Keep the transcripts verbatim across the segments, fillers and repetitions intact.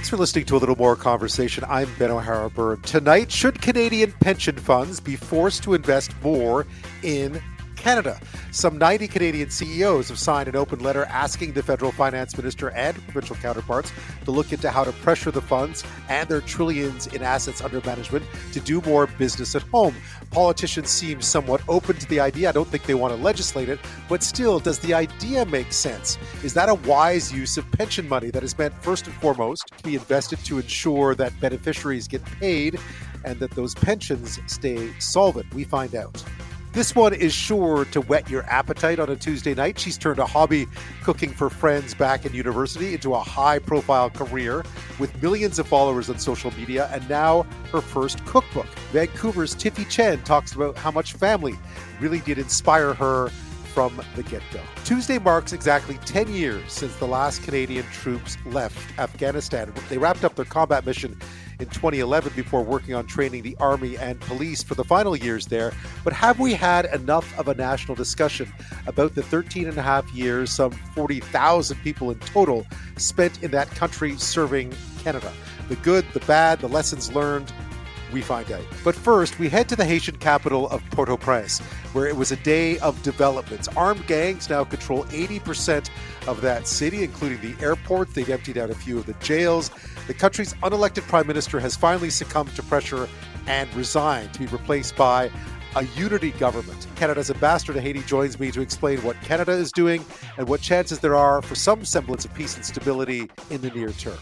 Thanks for listening to A Little More Conversation. I'm Ben O'Hara Byrne. Tonight, should Canadian pension funds be forced to invest more in Canada? Some ninety Canadian C E Os have signed an open letter asking the federal finance minister and provincial counterparts to look into how to pressure the funds and their trillions in assets under management to do more business at home. Politicians seem somewhat open to the idea. I don't think they want to legislate it, but still, does the idea make sense? Is that a wise use of pension money that is meant first and foremost to be invested to ensure that beneficiaries get paid and that those pensions stay solvent? We find out. This one is sure to whet your appetite on a Tuesday night. She's turned a hobby cooking for friends back in university into a high-profile career with millions of followers on social media and now her first cookbook. Vancouver's Tiffy Chen talks about how much family really did inspire her from the get-go. Tuesday marks exactly ten years since the last Canadian troops left Afghanistan. They wrapped up their combat mission in twenty eleven before working on training the Army and police for the final years there. But have we had enough of a national discussion about the thirteen and a half years, some forty thousand people in total, spent in that country serving Canada? The good, the bad, the lessons learned, we find out. But first, we head to the Haitian capital of Port-au-Prince, where it was a day of developments. Armed gangs now control eighty percent of that city, including the airports. They've emptied out a few of the jails. The country's unelected prime minister has finally succumbed to pressure and resigned to be replaced by a unity government. Canada's ambassador to Haiti joins me to explain what Canada is doing and what chances there are for some semblance of peace and stability in the near term.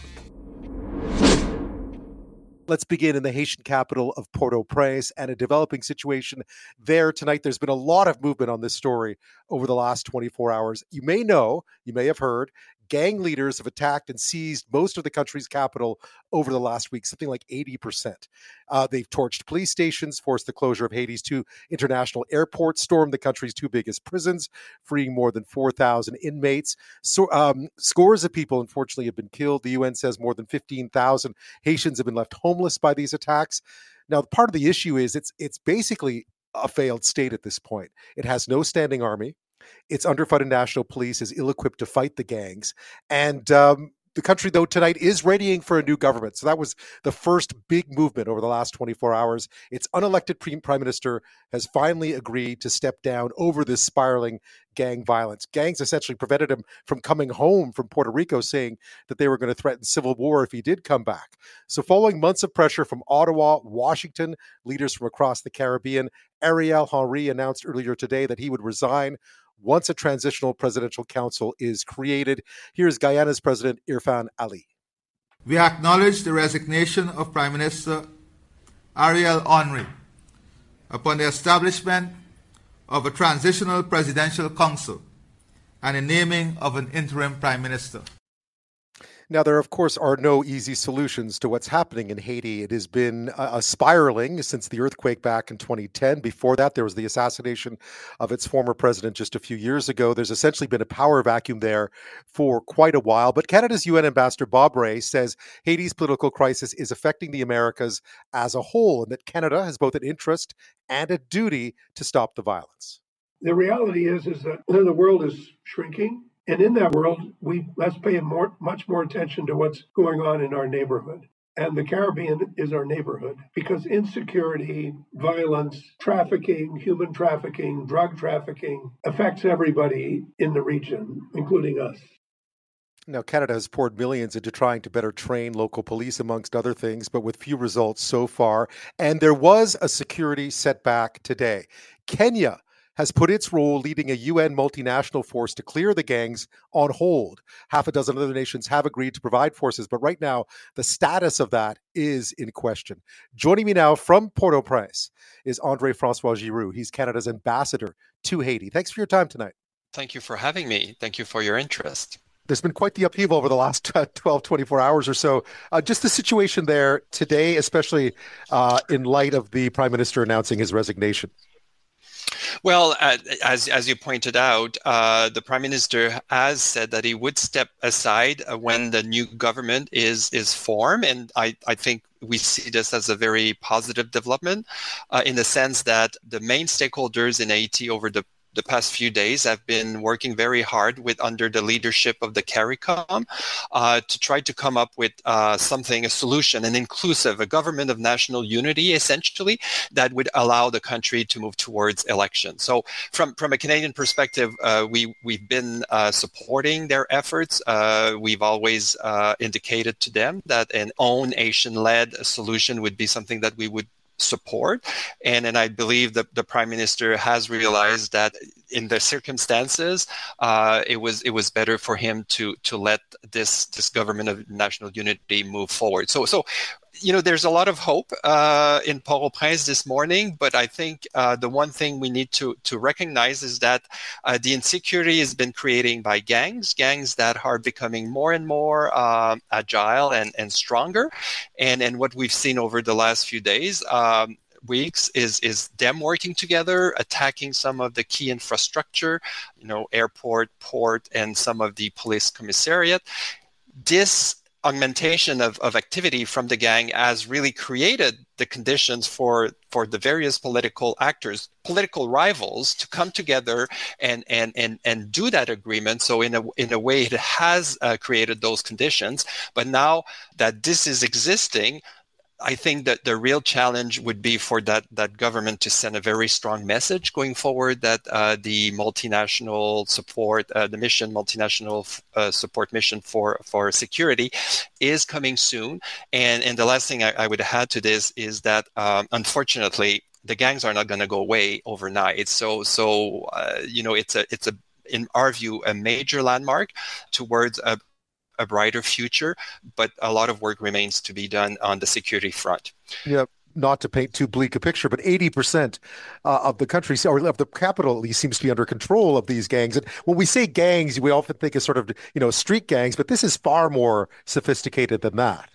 Let's begin in the Haitian capital of Port-au-Prince and a developing situation there tonight. There's been a lot of movement on this story over the last twenty-four hours. You may know, you may have heard, gang leaders have attacked and seized most of the country's capital over the last week, something like eighty percent. Uh, they've torched police stations, forced the closure of Haiti's two international airports, stormed the country's two biggest prisons, freeing more than four thousand inmates. So, um, scores of people, unfortunately, have been killed. The U N says more than fifteen thousand Haitians have been left homeless by these attacks. Now, part of the issue is it's it's basically a failed state at this point. It has no standing army. Its underfunded national police is ill-equipped to fight the gangs. And um, the country, though, tonight is readying for a new government. So that was the first big movement over the last twenty-four hours. Its unelected pre- prime minister has finally agreed to step down over this spiraling gang violence. Gangs essentially prevented him from coming home from Puerto Rico, saying that they were going to threaten civil war if he did come back. So following months of pressure from Ottawa, Washington, leaders from across the Caribbean, Ariel Henry announced earlier today that he would resign once a transitional presidential council is created. Here's Guyana's President Irfan Ali. We acknowledge the resignation of Prime Minister Ariel Henry upon the establishment of a transitional presidential council and the naming of an interim prime minister. Now, there, of course, are no easy solutions to what's happening in Haiti. It has been a, a spiraling since the earthquake back in twenty ten. Before that, there was the assassination of its former president just a few years ago. There's essentially been a power vacuum there for quite a while. But Canada's U N Ambassador Bob Rae says Haiti's political crisis is affecting the Americas as a whole, and that Canada has both an interest and a duty to stop the violence. The reality is, is that the world is shrinking. And in that world, we must pay more, much more attention to what's going on in our neighborhood. And the Caribbean is our neighborhood because insecurity, violence, trafficking, human trafficking, drug trafficking affects everybody in the region, including us. Now, Canada has poured millions into trying to better train local police, amongst other things, but with few results so far. And there was a security setback today. Kenya has put its role leading a U N multinational force to clear the gangs on hold. Half a dozen other nations have agreed to provide forces, but right now, the status of that is in question. Joining me now from Port-au-Prince is André-François Giroux. He's Canada's ambassador to Haiti. Thanks for your time tonight. Thank you for having me. Thank you for your interest. There's been quite the upheaval over the last twelve, twenty-four hours or so. Uh, just the situation there today, especially uh, in light of the Prime Minister announcing his resignation. Well, uh, as as you pointed out, uh, the Prime Minister has said that he would step aside uh, when the new government is is formed, and I, I think we see this as a very positive development uh, in the sense that the main stakeholders in Haiti over the the past few days have been working very hard with under the leadership of the CARICOM uh, to try to come up with uh, something, a solution, an inclusive, a government of national unity, essentially, that would allow the country to move towards elections. So from, from a Canadian perspective, uh, we, we've been uh, supporting their efforts. Uh, we've always uh, indicated to them that an own nation-led solution would be something that we would support. And, and I believe that the Prime Minister has realized that in the circumstances, uh, it was it was better for him to to let this this government of national unity move forward. So so you know, there's a lot of hope uh, in Port-au-Prince this morning, but I think uh, the one thing we need to to recognize is that uh, the insecurity has been creating by gangs, gangs that are becoming more and more uh, agile and, and stronger. And, and what we've seen over the last few days, um, weeks, is is them working together, attacking some of the key infrastructure, you know, airport, port, and some of the police commissariat. This augmentation of, of activity from the gang has really created the conditions for, for the various political actors, political rivals, to come together and, and, and, and do that agreement. So in a, in a way, it has uh, created those conditions. But now that this is existing, I think that the real challenge would be for that, that government to send a very strong message going forward that uh, the multinational support, uh, the mission, multinational uh, support mission for, for security is coming soon. And, and the last thing I, I would add to this is that, um, unfortunately, the gangs are not going to go away overnight. So, so uh, you know, it's a, it's a, in our view, a major landmark towards a a brighter future, but a lot of work remains to be done on the security front. Yeah, not to paint too bleak a picture, but eighty percent uh, of the country, or of the capital at least, seems to be under control of these gangs. And when we say gangs, we often think of sort of, you know, street gangs, but this is far more sophisticated than that.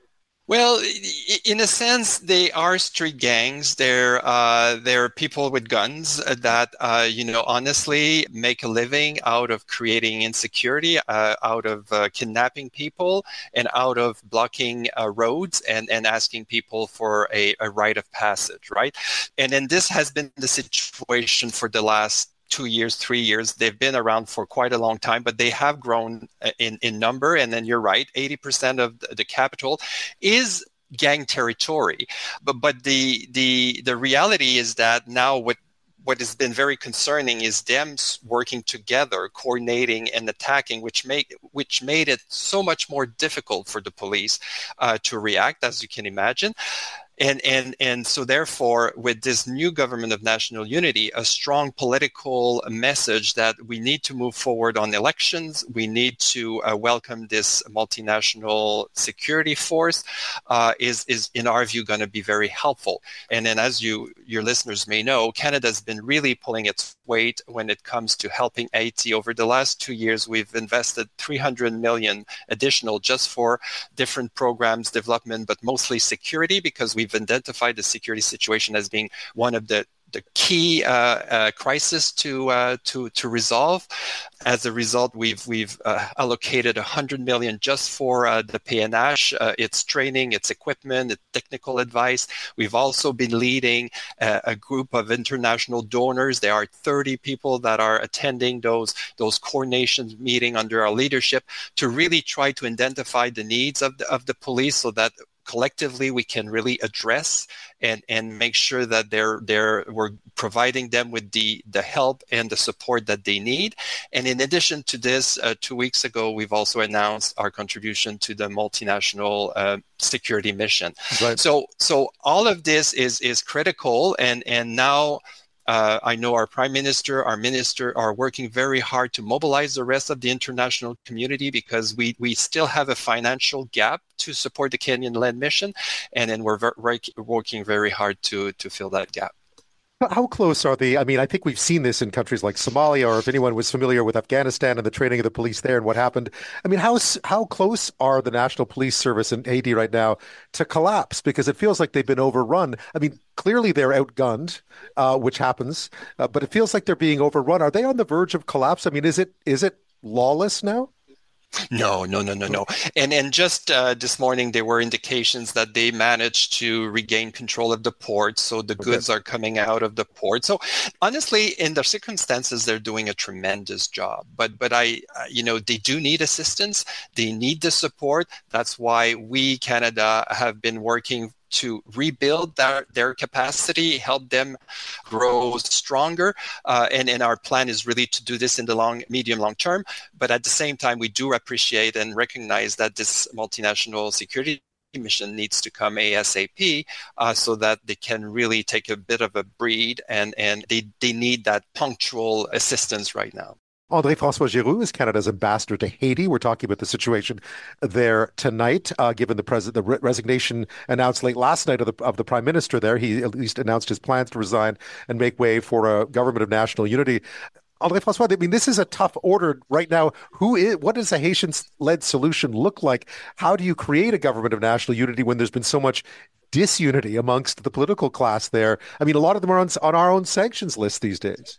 Well, in a sense, they are street gangs. They're uh, they're people with guns that uh, you know honestly make a living out of creating insecurity, uh, out of uh, kidnapping people, and out of blocking uh, roads and, and asking people for a, a rite of passage, right? And then this has been the situation for the last two years, three years. They've been around for quite a long time, but they have grown in, in number. And then you're right, eighty percent of the capital is gang territory. But but the the the reality is that now what what has been very concerning is them working together, coordinating and attacking, which make which made it so much more difficult for the police uh, to react, as you can imagine. And, and and so therefore, with this new government of national unity, a strong political message that we need to move forward on elections, we need to uh, welcome this multinational security force, uh, is, is in our view, going to be very helpful. And then as you your listeners may know, Canada's been really pulling its weight when it comes to helping Haiti. Over the last two years, we've invested three hundred million additional just for different programs, development, but mostly security, because we've identified the security situation as being one of the the key uh, uh, crisis to uh, to to resolve. As a result, we've we've uh, allocated one hundred million just for uh, the P N H, uh, its training, its equipment, its technical advice. We've also been leading uh, a group of international donors. There are thirty people that are attending those those coordination meetings under our leadership to really try to identify the needs of the, of the police, so that collectively we can really address and, and make sure that they're they're we're providing them with the, the help and the support that they need. And in addition to this, uh, two weeks ago, we've also announced our contribution to the multinational uh, security mission. Right. So so all of this is is critical, and and now Uh, I know our Prime Minister, our Minister are working very hard to mobilize the rest of the international community, because we, we still have a financial gap to support the Kenyan-led mission, and then we're ver- working very hard to, to fill that gap. How close are the, I mean, I think we've seen this in countries like Somalia, or if anyone was familiar with Afghanistan and the training of the police there and what happened. I mean, how how close are the National Police Service in Haiti right now to collapse? Because it feels like they've been overrun. I mean, clearly they're outgunned, uh, which happens, uh, but it feels like they're being overrun. Are they on the verge of collapse? I mean, is it is it lawless now? No, no, no, no, no. And and just uh, this morning, there were indications that they managed to regain control of the port, so the goods okay. are coming out of the port. So honestly, in the circumstances, they're doing a tremendous job. But but I, uh, you know, they do need assistance. They need the support. That's why we, Canada, have been working to rebuild their, their capacity, help them grow stronger. Uh, and, and our plan is really to do this in the long, medium, long term. But at the same time, we do appreciate and recognize that this multinational security mission needs to come ASAP uh, so that they can really take a bit of a breathe, and, and they, they need that punctual assistance right now. André-François Giroux is Canada's ambassador to Haiti. We're talking about the situation there tonight, uh, given the president, the re- resignation announced late last night of the, of the prime minister there. He at least announced his plans to resign and make way for a government of national unity. André-François, I mean, this is a tough order right now. Who is, what does a Haitian-led solution look like? How do you create a government of national unity when there's been so much disunity amongst the political class there? I mean, a lot of them are on, on our own sanctions list these days.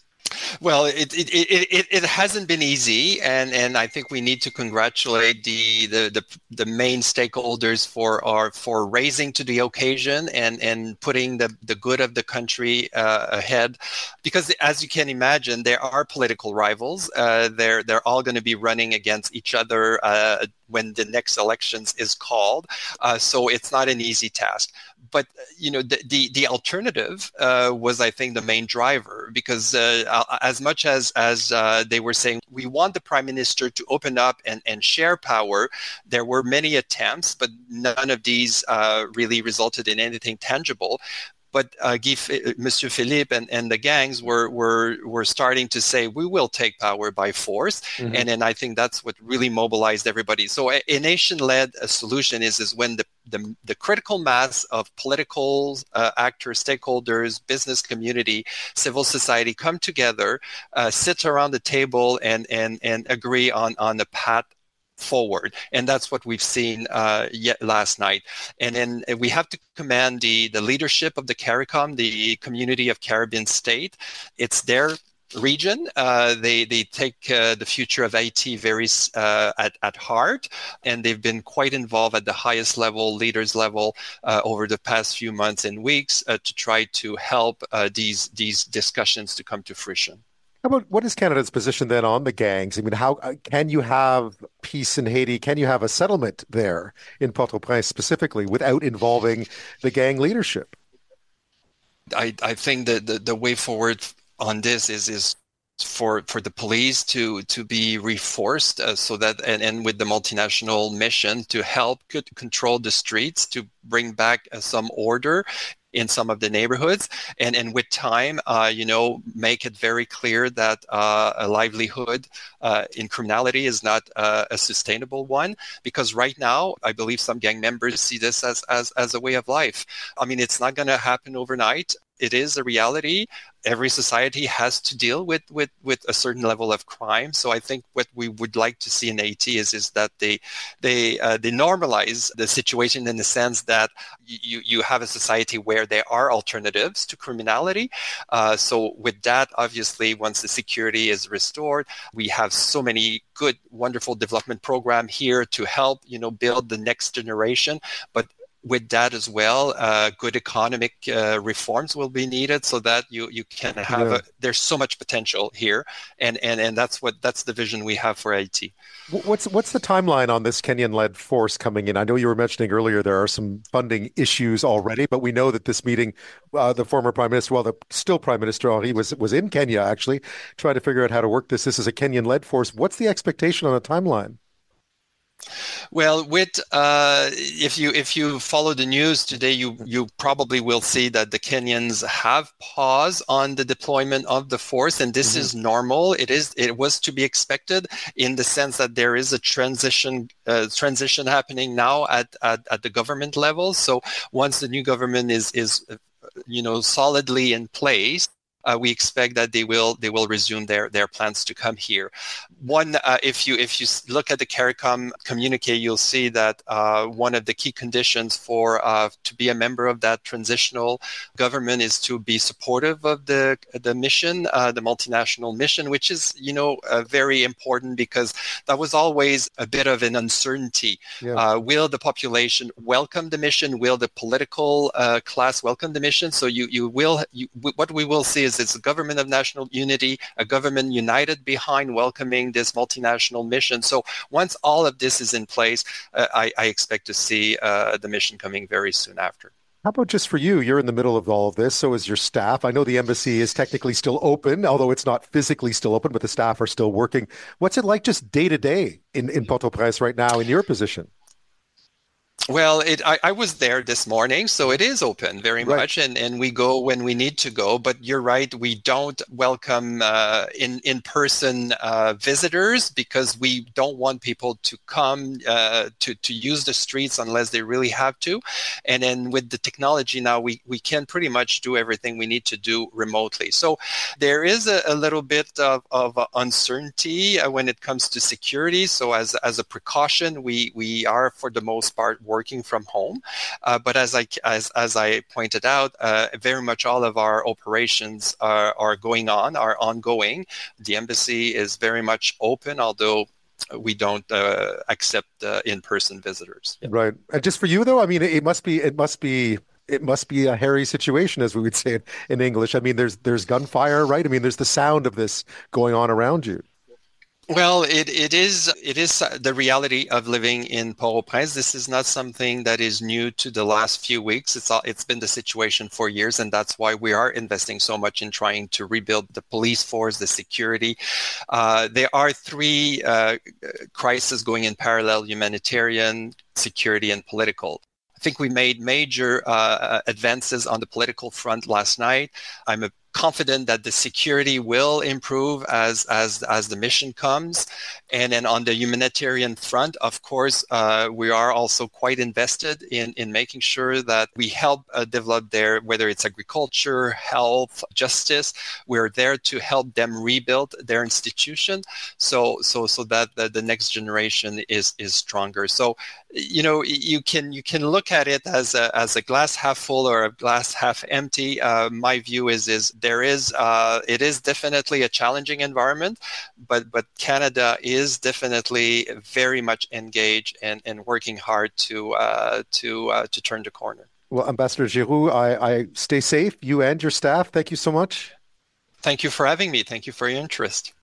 Well, it, it it it it hasn't been easy, and, and I think we need to congratulate the, the, the, the main stakeholders for our for raising to the occasion and, and putting the, the good of the country uh, ahead, because as you can imagine, there are political rivals. Uh, they're they're all going to be running against each other uh, when the next elections is called. Uh, so it's not an easy task. But, you know, the the, the alternative uh, was, I think, the main driver, because uh, as much as, as uh, they were saying, we want the prime minister to open up and, and share power, there were many attempts, but none of these uh, really resulted in anything tangible. But uh, Guy, Monsieur Philippe and, and the gangs were, were were starting to say, we will take power by force. Mm-hmm. And and I think that's what really mobilized everybody. So a, a nation-led a solution is, is when the, the, the critical mass of political uh, actors, stakeholders, business community, civil society come together, uh, sit around the table and, and, and agree on, on the path forward. And that's what we've seen uh, yet last night. And then we have to commend the, the leadership of the CARICOM, the Community of Caribbean State. It's their region. Uh, they they take uh, the future of Haiti very uh, at, at heart, and they've been quite involved at the highest level, leaders level, uh, over the past few months and weeks uh, to try to help uh, these these discussions to come to fruition. How about what is Canada's position then on the gangs? I mean, how can you have peace in Haiti? Can you have a settlement there in Port-au-Prince specifically without involving the gang leadership? I, I think that the, the way forward on this is is for for the police to to be reinforced uh, so that and, and with the multinational mission to help control the streets, to bring back uh, some order in some of the neighborhoods, and and with time, uh, you know, make it very clear that uh, a livelihood uh, in criminality is not uh, a sustainable one. Because right now, I believe some gang members see this as as as a way of life. I mean, it's not going to happen overnight. It is a reality. Every society has to deal with, with, with a certain level of crime. So I think what we would like to see in Haiti is, is that they they uh, they normalize the situation in the sense that you, you have a society where there are alternatives to criminality. Uh, so with that, obviously, once the security is restored, we have so many good, wonderful development programs here to help, you know, build the next generation. But with that as well, uh, good economic uh, reforms will be needed so that you, you can have yeah. a, there's so much potential here, and, and, and that's what that's the vision we have for Haiti. What's what's the timeline on this Kenyan-led force coming in? I know you were mentioning earlier there are some funding issues already, but we know that this meeting, uh, the former Prime Minister, well, the still Prime Minister Henry was was in Kenya actually, trying to figure out how to work this. This is a Kenyan-led force. What's the expectation on the timeline? Well, with uh, if you if you follow the news today, you you probably will see that the Kenyans have paused on the deployment of the force, and this mm-hmm. is normal. It is it was to be expected in the sense that there is a transition uh, transition happening now at, at at the government level. So once the new government is is you know solidly in place, uh, we expect that they will they will resume their their plans to come here. One, uh, if you if you look at the CARICOM communique, you'll see that uh, one of the key conditions for uh, to be a member of that transitional government is to be supportive of the the mission, uh, the multinational mission, which is you know uh, very important because that was always a bit of an uncertainty. Yeah. Uh, will the population welcome the mission? Will the political uh, class welcome the mission? So you you will you, what we will see is it's a government of national unity, a government united behind welcoming this multinational mission. So once all of this is in place, uh, I, I expect to see uh, the mission coming very soon after. How about just for you? You're in the middle of all of this. So is your staff. I know the embassy is technically still open, although it's not physically still open, but the staff are still working. What's it like just day to day in, in Port-au-Prince right now in your position? Well, it, I, I was there this morning, so it is open very right. much, and, and we go when we need to go. But you're right, we don't welcome uh, in, in-person uh, visitors because we don't want people to come uh, to, to use the streets unless they really have to. And then with the technology now, we, we can pretty much do everything we need to do remotely. So there is a, a little bit of, of uncertainty uh, when it comes to security. So as, as a precaution, we, we are, for the most part, working from home, uh, but as I as as I pointed out, uh, very much all of our operations are, are going on, are ongoing. The embassy is very much open, although we don't uh, accept uh, in-person visitors. Yeah. Right, and just for you though, I mean, it must be it must be. It must be a hairy situation, as we would say in English. I mean, there's there's gunfire, right? I mean, there's the sound of this going on around you. Well, it, it is it is the reality of living in Port-au-Prince. This is not something that is new to the last few weeks. It's all, it's been the situation for years, and that's why we are investing so much in trying to rebuild the police force, the security. Uh, there are three uh, crises going in parallel: humanitarian, security, and political. I think we made major uh, advances on the political front last night. I'm a confident that the security will improve as as as the mission comes. And then on the humanitarian front, of course, uh, we are also quite invested in in making sure that we help uh, develop their, whether it's agriculture, health, justice, we're there to help them rebuild their institution so so so that the, the next generation is is stronger. So you know you can you can look at it as a as a glass half full or a glass half empty. Uh, my view is is there is uh, it is definitely a challenging environment, but but Canada is definitely very much engaged and, and working hard to uh, to uh, to turn the corner. Well, Ambassador Giroux, I, I stay safe. You and your staff. Thank you so much. Thank you for having me. Thank you for your interest.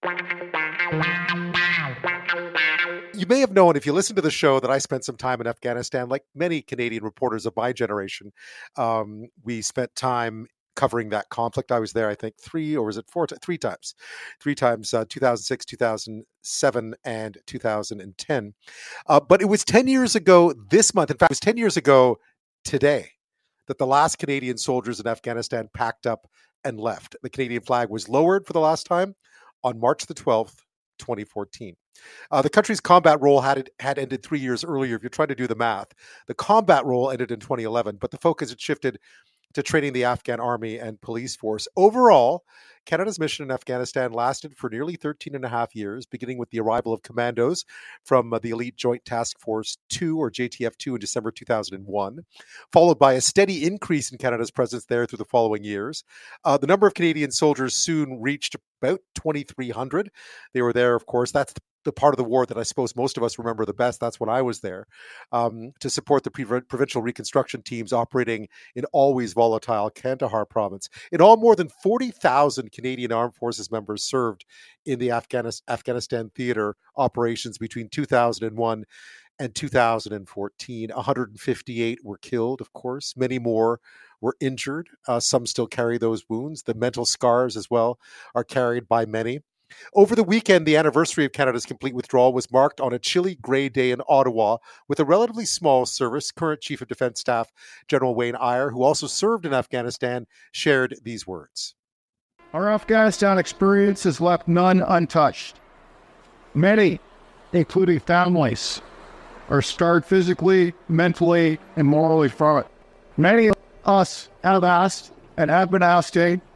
You may have known, if you listen to the show, that I spent some time in Afghanistan, like many Canadian reporters of my generation. Um, we spent time covering that conflict. I was there, I think, three, or was it four, three times, three times, uh, two thousand six, two thousand seven, and two thousand ten. Uh, but it was ten years ago this month. In fact, it was ten years ago today that the last Canadian soldiers in Afghanistan packed up and left. The Canadian flag was lowered for the last time on March the twelfth, twenty fourteen. Uh, the country's combat role had it, had ended three years earlier. If you're trying to do the math, the combat role ended in twenty eleven, but the focus had shifted to training the Afghan army and police force. Overall, Canada's mission in Afghanistan lasted for nearly thirteen and a half years, beginning with the arrival of commandos from uh, the Elite Joint Task Force two, or J T F two, in December two thousand one, followed by a steady increase in Canada's presence there through the following years. Uh, the number of Canadian soldiers soon reached about twenty-three hundred. They were there, of course. That's the the part of the war that I suppose most of us remember the best. That's when I was there, um, to support the pre- provincial reconstruction teams operating in always volatile Kandahar province. In all, more than forty thousand Canadian Armed Forces members served in the Afghanis- Afghanistan theater operations between two thousand one and two thousand fourteen. one hundred fifty-eight were killed, of course. Many more were injured. Uh, some still carry those wounds. The mental scars as well are carried by many. Over the weekend, the anniversary of Canada's complete withdrawal was marked on a chilly grey day in Ottawa with a relatively small service. Current Chief of Defence Staff General Wayne Eyre, who also served in Afghanistan, shared these words. Our Afghanistan experience has left none untouched. Many, including families, are scarred physically, mentally, and morally from it. Many of us have asked and have been asking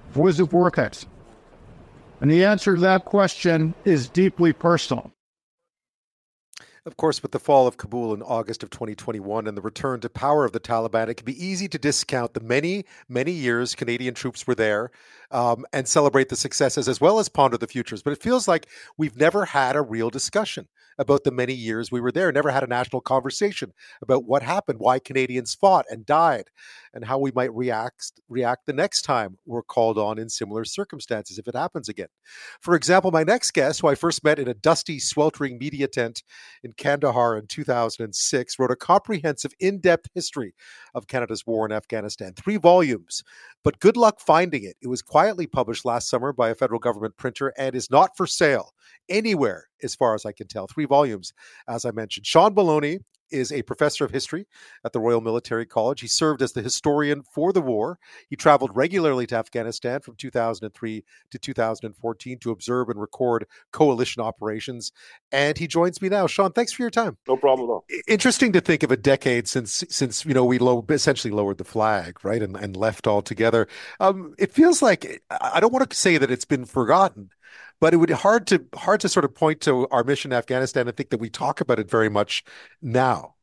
Was it worth it? And the answer to that question is deeply personal. Of course, with the fall of Kabul in August of twenty twenty-one and the return to power of the Taliban, it can be easy to discount the many, many years Canadian troops were there um, and celebrate the successes as well as ponder the futures. But it feels like we've never had a real discussion about the many years we were there, never had a national conversation about what happened, why Canadians fought and died, and how we might react, react the next time we're called on in similar circumstances if it happens again. For example, my next guest, who I first met in a dusty, sweltering media tent in Kandahar in two thousand six, wrote a comprehensive, in-depth history of Canada's war in Afghanistan, three volumes. But good luck finding it. It was quietly published last summer by a federal government printer and is not for sale anywhere, as far as I can tell. Three volumes, as I mentioned. Sean Maloney is a professor of history at the Royal Military College. He served as the historian for the war. He traveled regularly to Afghanistan from two thousand three to two thousand fourteen to observe and record coalition operations. And he joins me now. Sean, thanks for your time. No problem at all. Interesting to think of a decade since, since you know, we low, essentially lowered the flag, right, and, and left altogether. Um, it feels like, I don't want to say that it's been forgotten, but it would be hard to hard to sort of point to our mission in Afghanistan and think that we talk about it very much now.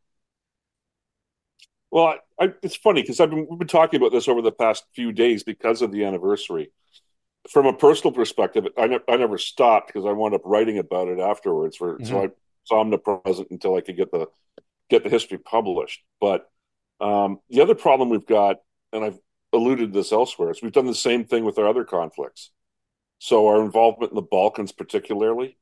Well, I, I, it's funny because I've been we've been talking about this over the past few days because of the anniversary. From a personal perspective, I, ne- I never stopped because I wound up writing about it afterwards. For, mm-hmm. So I was omnipresent until I could get the get the history published. But um, the other problem we've got, and I've alluded to this elsewhere, is we've done the same thing with our other conflicts. So our involvement in the Balkans, particularly,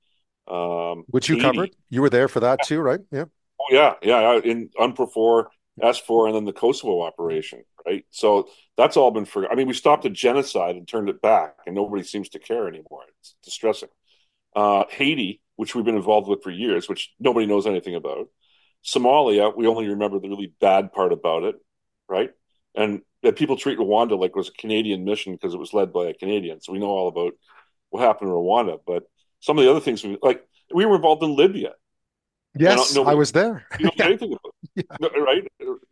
um, which you Haiti, covered, you were there for that too, right? Yeah. Oh yeah, yeah. In UNPRO four, S four, and then the Kosovo operation, right? So that's all been forgotten. I mean, we stopped a genocide and turned it back, and nobody seems to care anymore. It's distressing. Uh, Haiti, which we've been involved with for years, which nobody knows anything about. Somalia, we only remember the really bad part about it, right? And that people treat Rwanda like it was a Canadian mission because it was led by a Canadian. So we know all about what happened in Rwanda. But some of the other things, like we were involved in Libya. Yes, nobody, I was there. You don't know anything about it, yeah. Right?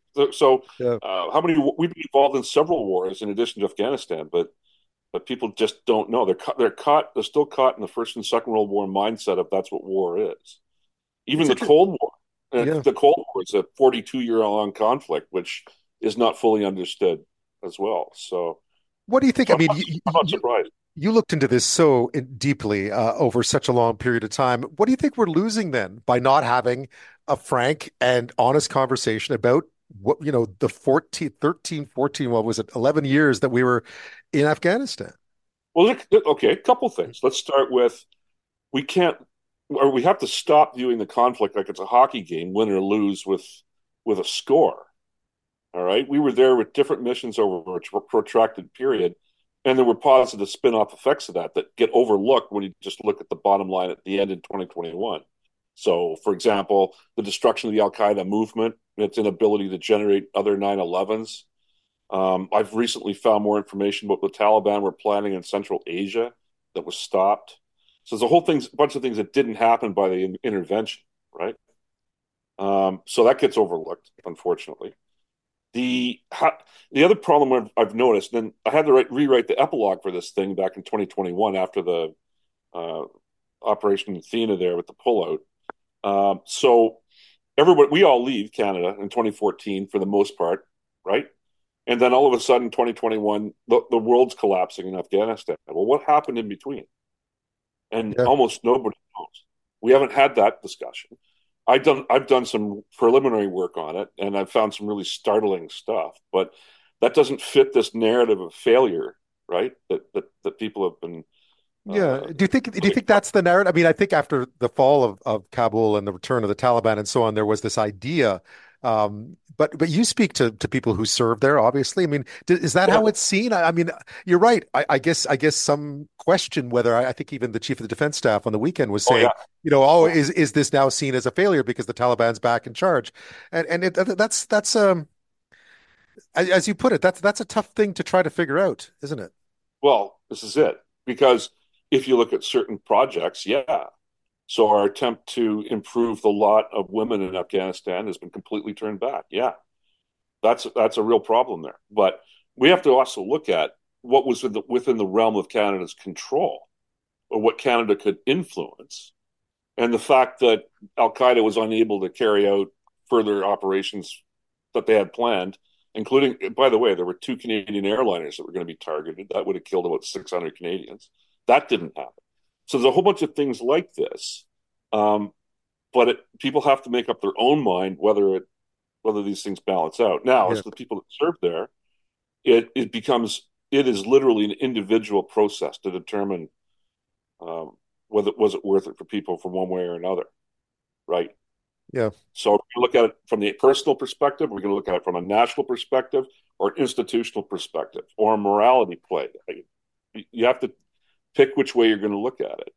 So yeah. uh, how many, we've been involved in several wars in addition to Afghanistan, but but people just don't know. They're, they're caught, they're still caught in the First and Second World War mindset of that's what war is. Even it's the Cold War. Yeah. The Cold War is a forty-two year long conflict, which is not fully understood as well. So, what do you think? I'm I mean, not, you, I'm not surprised. You, you looked into this so deeply uh, over such a long period of time. What do you think we're losing then by not having a frank and honest conversation about what, you know, the fourteen, thirteen, fourteen, what was it, eleven years that we were in Afghanistan? Well, okay, a couple things. Let's start with, we can't, or we have to stop viewing the conflict like it's a hockey game, win or lose with with a score. All right. We were there with different missions over a protracted period, and there were positive spin-off effects of that that get overlooked when you just look at the bottom line at the end in twenty twenty-one. So, for example, the destruction of the Al-Qaeda movement, its inability to generate other nine elevens. Um, I've recently found more information about what the Taliban were planning in Central Asia that was stopped. So there's a whole thing, a bunch of things that didn't happen by the in- intervention, right? Um, so that gets overlooked, unfortunately. The the other problem I've, I've noticed, and I had to write, rewrite the epilogue for this thing back in twenty twenty-one after the uh, Operation Athena there with the pullout. Um, so everybody, we all leave Canada in twenty fourteen for the most part, right? And then all of a sudden, twenty twenty-one, the, the world's collapsing in Afghanistan. Well, what happened in between? And yeah. almost nobody knows. We haven't had that discussion. I've done I've done some preliminary work on it, and I've found some really startling stuff. But that doesn't fit this narrative of failure, right? That that, that people have been. Uh, yeah. Do you think do you think that's the narrative? I mean, I think after the fall of, of Kabul and the return of the Taliban and so on, there was this idea. Um, but but you speak to, to people who served there, obviously. I mean, is that how it's seen? I, I mean, you're right. I, I guess I guess some question whether I, I think even the chief of the defense staff on the weekend was saying, oh, yeah. you know, oh, is is this now seen as a failure because the Taliban's back in charge? And and it, that's that's um, as you put it, that's that's a tough thing to try to figure out, isn't it? Well, this is it, because if you look at certain projects, yeah. So our attempt to improve the lot of women in Afghanistan has been completely turned back. Yeah, that's that's a real problem there. But we have to also look at what was in the, within the realm of Canada's control, or what Canada could influence. And the fact that Al Qaeda was unable to carry out further operations that they had planned, including, by the way, there were two Canadian airliners that were going to be targeted. That would have killed about six hundred Canadians. That didn't happen. So there's a whole bunch of things like this. Um, but it, people have to make up their own mind whether it whether these things balance out. Now, yeah. As the people that serve there, it it becomes it is literally an individual process to determine um, whether was it worth it for people from one way or another, right? Yeah. So if you look at it from the personal perspective, we're going to look at it from a national perspective, or an institutional perspective, or a morality play. You have to pick which way you're going to look at it.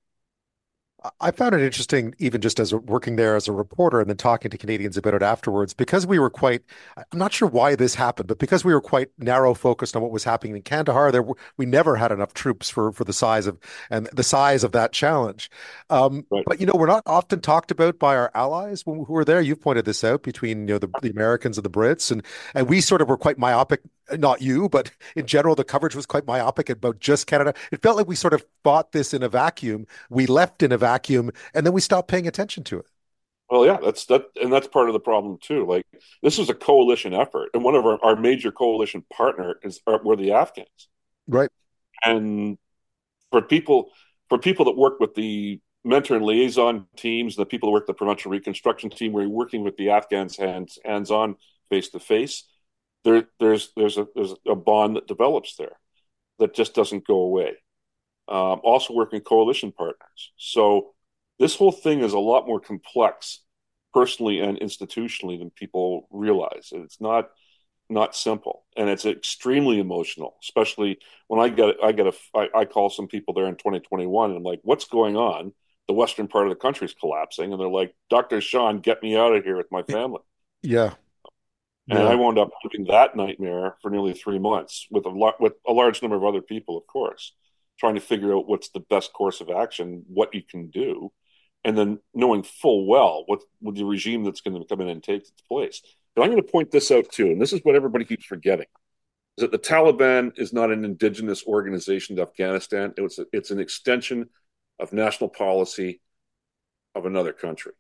I found it interesting, even just as a, working there as a reporter and then talking to Canadians about it afterwards, because we were quite, I'm not sure why this happened, but because we were quite narrow focused on what was happening in Kandahar, there we never had enough troops for for the size of and the size of that challenge. Um, right. But, you know, we're not often talked about by our allies who were there. You've pointed this out between, you know, the, the Americans and the Brits. And, and we sort of were quite myopic. Not you, but in general, the coverage was quite myopic about just Canada. It felt like we sort of fought this in a vacuum. We left in a vacuum, and then we stopped paying attention to it. Well, yeah, that's that, and that's part of the problem too. Like, this was a coalition effort, and one of our, our major coalition partners were the Afghans, right? And for people for people that work with the mentor and liaison teams, the people that work the provincial reconstruction team, we're working with the Afghans hands hands on, face to face. There, there's there's a there's a bond that develops there that just doesn't go away. Um, also working coalition partners. So this whole thing is a lot more complex, personally and institutionally, than people realize. It's not not simple, and it's extremely emotional. Especially when I get I get a I, I call some people there in twenty twenty-one, and I'm like, "What's going on?" The western part of the country is collapsing, and they're like, "Doctor Sean, get me out of here with my family." Yeah. And yeah. I wound up living that nightmare for nearly three months with a lot, with a large number of other people, of course, trying to figure out what's the best course of action, what you can do, and then knowing full well what, what the regime that's going to come in and take its place. But I'm going to point this out too, and this is what everybody keeps forgetting: is that the Taliban is not an indigenous organization to Afghanistan. It's a, it's an extension of national policy of another country.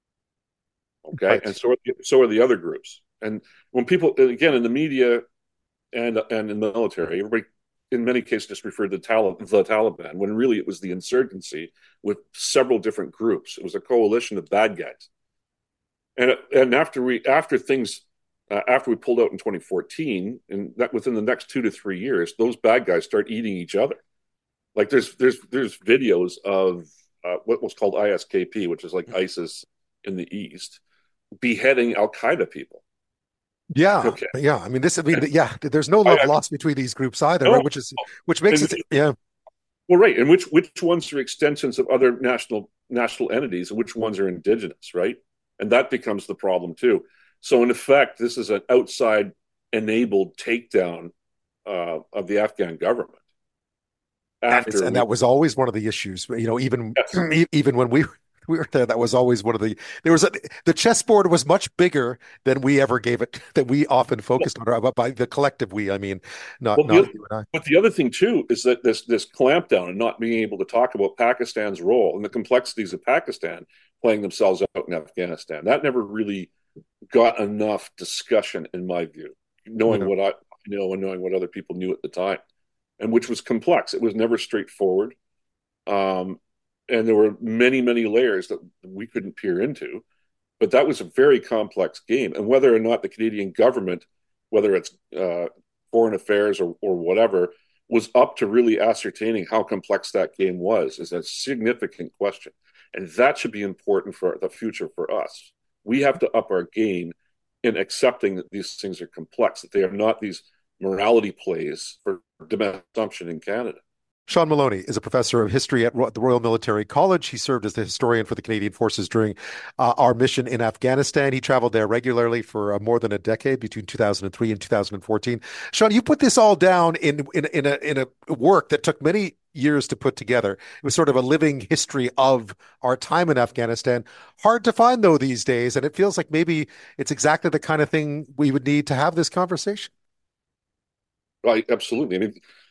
Okay, right. And so are the, so are the other groups. And when people, again, in the media and and in the military, everybody, in many cases, just referred to Tal- the Taliban, when really it was the insurgency with several different groups. It was a coalition of bad guys. And and after we after things uh, after we pulled out in twenty fourteen, and that within the next two to three years, those bad guys start eating each other. Like there's there's there's videos of uh, what was called I S K P, which is like ISIS in the East, beheading Al Qaeda people. Yeah, okay. yeah. I mean, this. I mean, yeah. There's no love I, I, lost between these groups either, no, right? Which is which makes it. Yeah. Well, right. And which which ones are extensions of other national national entities, and which ones are indigenous, right? And that becomes the problem too. So, in effect, this is an outside enabled takedown uh, of the Afghan government. After and we, that was always one of the issues. You know, even yes. even when we. We were there. That was always one of the. There was a, the chessboard was much bigger than we ever gave it. That we often focused well, on. But by the collective we, I mean, not, well, not the, you and I. But the other thing too is that this this clampdown and not being able to talk about Pakistan's role and the complexities of Pakistan playing themselves out in Afghanistan. That never really got enough discussion, in my view. Knowing mm-hmm. what I know and knowing what other people knew at the time, and which was complex. It was never straightforward. Um, And there were many, many layers that we couldn't peer into. But that was a very complex game. And whether or not the Canadian government, whether it's uh, foreign affairs or, or whatever, was up to really ascertaining how complex that game was is a significant question. And that should be important for the future for us. We have to up our game in accepting that these things are complex, that they are not these morality plays for domestic consumption in Canada. Sean Maloney is a professor of history at the Royal Military College. He served as the historian for the Canadian Forces during uh, our mission in Afghanistan. He traveled there regularly for uh, more than a decade, between two thousand three and two thousand fourteen. Sean, you put this all down in in in a in a work that took many years to put together. It was sort of a living history of our time in Afghanistan. Hard to find, though, these days, and it feels like maybe it's exactly the kind of thing we would need to have this conversation. Right, absolutely. I mean,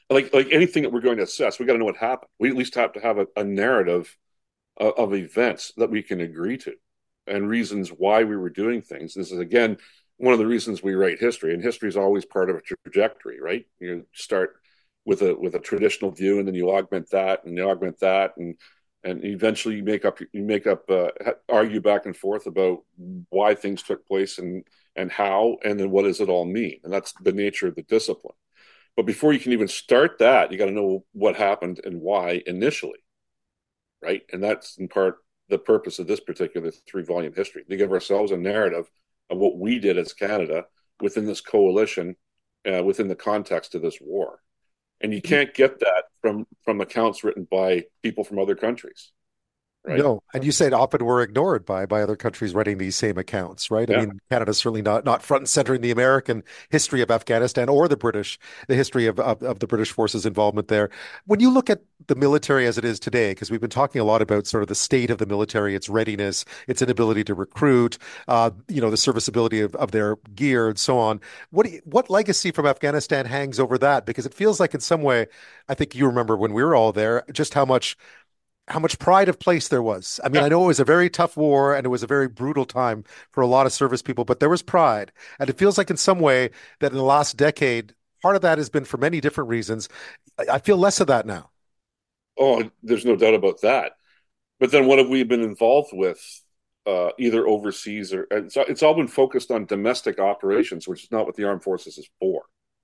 like like anything that we're going to assess, we got to know what happened. We at least have to have a, a narrative of, of events that we can agree to and reasons why we were doing things. This is, again, one of the reasons we write history, and history is always part of a trajectory, right? You start with a with a traditional view, and then you augment that, and you augment that, and and eventually you make up you make up uh, argue back and forth about why things took place and and how, and then what does it all mean? And that's the nature of the discipline. But before you can even start that, you got to know what happened and why initially, right? And that's in part the purpose of this particular three-volume history, to give ourselves a narrative of what we did as Canada within this coalition, uh, within the context of this war. And you can't get that from from accounts written by people from other countries. Right? No, and you said often we're ignored by by other countries writing these same accounts, right? Yeah. I mean, Canada's certainly not not front and center in the American history of Afghanistan or the British, the history of, of, of the British forces' involvement there. When you look at the military as it is today, because we've been talking a lot about sort of the state of the military, its readiness, its inability to recruit, uh, you know, the serviceability of, of their gear and so on. What do you, what legacy from Afghanistan hangs over that? Because it feels like in some way, I think you remember when we were all there, just how much how much pride of place there was. I mean, yeah. I know it was a very tough war and it was a very brutal time for a lot of service people, but there was pride. And it feels like in some way that in the last decade, part of that has been for many different reasons. I feel less of that now. Oh, there's no doubt about that. But then what have we been involved with, uh, either overseas or it's, it's all been focused on domestic operations, which is not what the armed forces is for,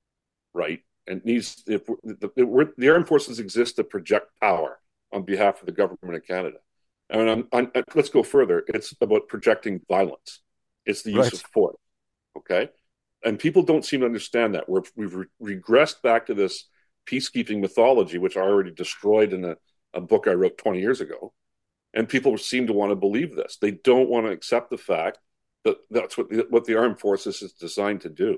right? And needs if the, the, the armed forces exist to project power on behalf of the government of Canada. And I'm, I'm, let's go further. It's about projecting violence. It's the use right. of force, okay? And people don't seem to understand that. We're, we've re- regressed back to this peacekeeping mythology, which I already destroyed in a, a book I wrote twenty years ago. And people seem to want to believe this. They don't want to accept the fact that that's what the, what the armed forces is designed to do.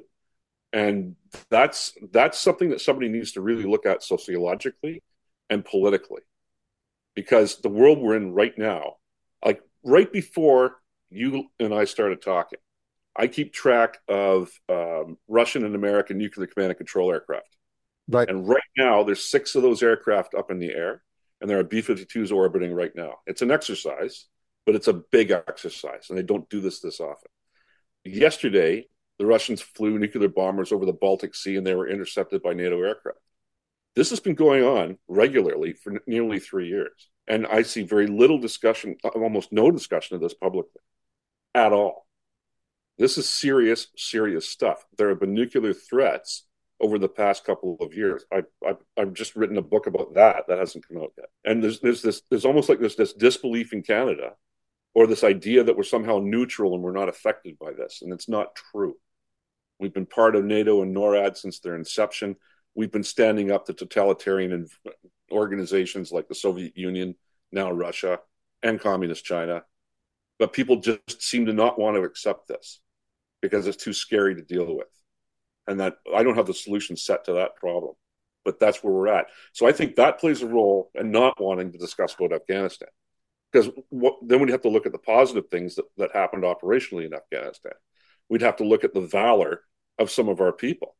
And that's that's something that somebody needs to really look at sociologically and politically. Because the world we're in right now, like right before you and I started talking, I keep track of um, Russian and American nuclear command and control aircraft. Right. And right now, there's six of those aircraft up in the air, and there are B fifty-twos orbiting right now. It's an exercise, but it's a big exercise, and they don't do this this often. Yesterday, the Russians flew nuclear bombers over the Baltic Sea, and they were intercepted by NATO aircraft. This has been going on regularly for nearly three years. And I see very little discussion, almost no discussion of this publicly at all. This is serious, serious stuff. There have been nuclear threats over the past couple of years. I, I, I've just written a book about that. That hasn't come out yet. And there's, there's this, there's almost like there's this disbelief in Canada, or this idea that we're somehow neutral and we're not affected by this. And it's not true. We've been part of NATO and NORAD since their inception. We've been standing up to totalitarian organizations like the Soviet Union, now Russia, and Communist China. But people just seem to not want to accept this because it's too scary to deal with. And that I don't have the solution set to that problem. But that's where we're at. So I think that plays a role in not wanting to discuss about Afghanistan. Because what, then we'd have to look at the positive things that, that happened operationally in Afghanistan. We'd have to look at the valor of some of our people.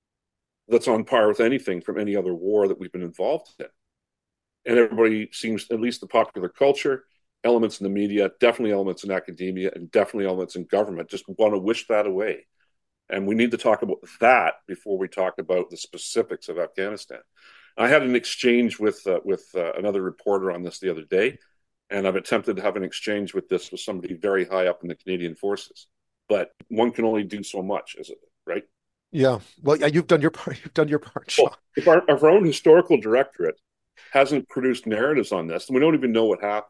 That's on par with anything from any other war that we've been involved in. And everybody seems, at least the popular culture, elements in the media, definitely elements in academia, and definitely elements in government, just want to wish that away. And we need to talk about that before we talk about the specifics of Afghanistan. I had an exchange with uh, with uh, another reporter on this the other day, and I've attempted to have an exchange with this with somebody very high up in the Canadian Forces. But one can only do so much, is it, right? Yeah. Well, yeah, you've done your part. You've done your part, Sean. Well, if our, if our own historical directorate hasn't produced narratives on this, then we don't even know what happened.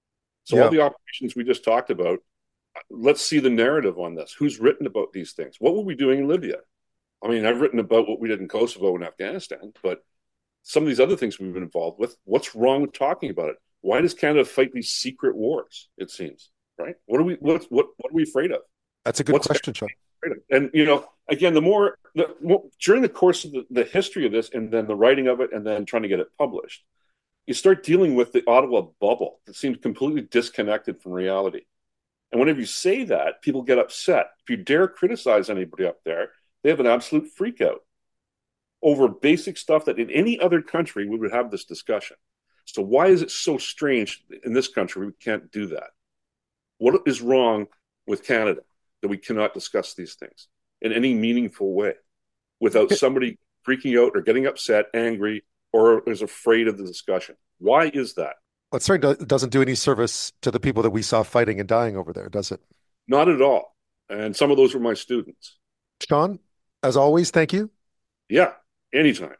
So yeah. all the operations we just talked about, let's see the narrative on this. Who's written about these things? What were we doing in Libya? I mean, I've written about what we did in Kosovo and Afghanistan, but some of these other things we've been involved with, what's wrong with talking about it? Why does Canada fight these secret wars, it seems, right? What are we, what, what, what are we afraid of? That's a good What's question, Sean. And, you know, again, the more, the more during the course of the, the history of this and then the writing of it and then trying to get it published, you start dealing with the Ottawa bubble that seems completely disconnected from reality. And whenever you say that, people get upset. If you dare criticize anybody up there, they have an absolute freak out. over basic stuff that in any other country we would have this discussion. So why is it so strange in this country we can't do that? What is wrong with Canada that we cannot discuss these things in any meaningful way without somebody freaking out or getting upset, angry, or is afraid of the discussion? Why is that? Well, it certainly doesn't do any service to the people that we saw fighting and dying over there, does it? Not at all. And some of those were my students. Sean, as always, thank you. Yeah, anytime.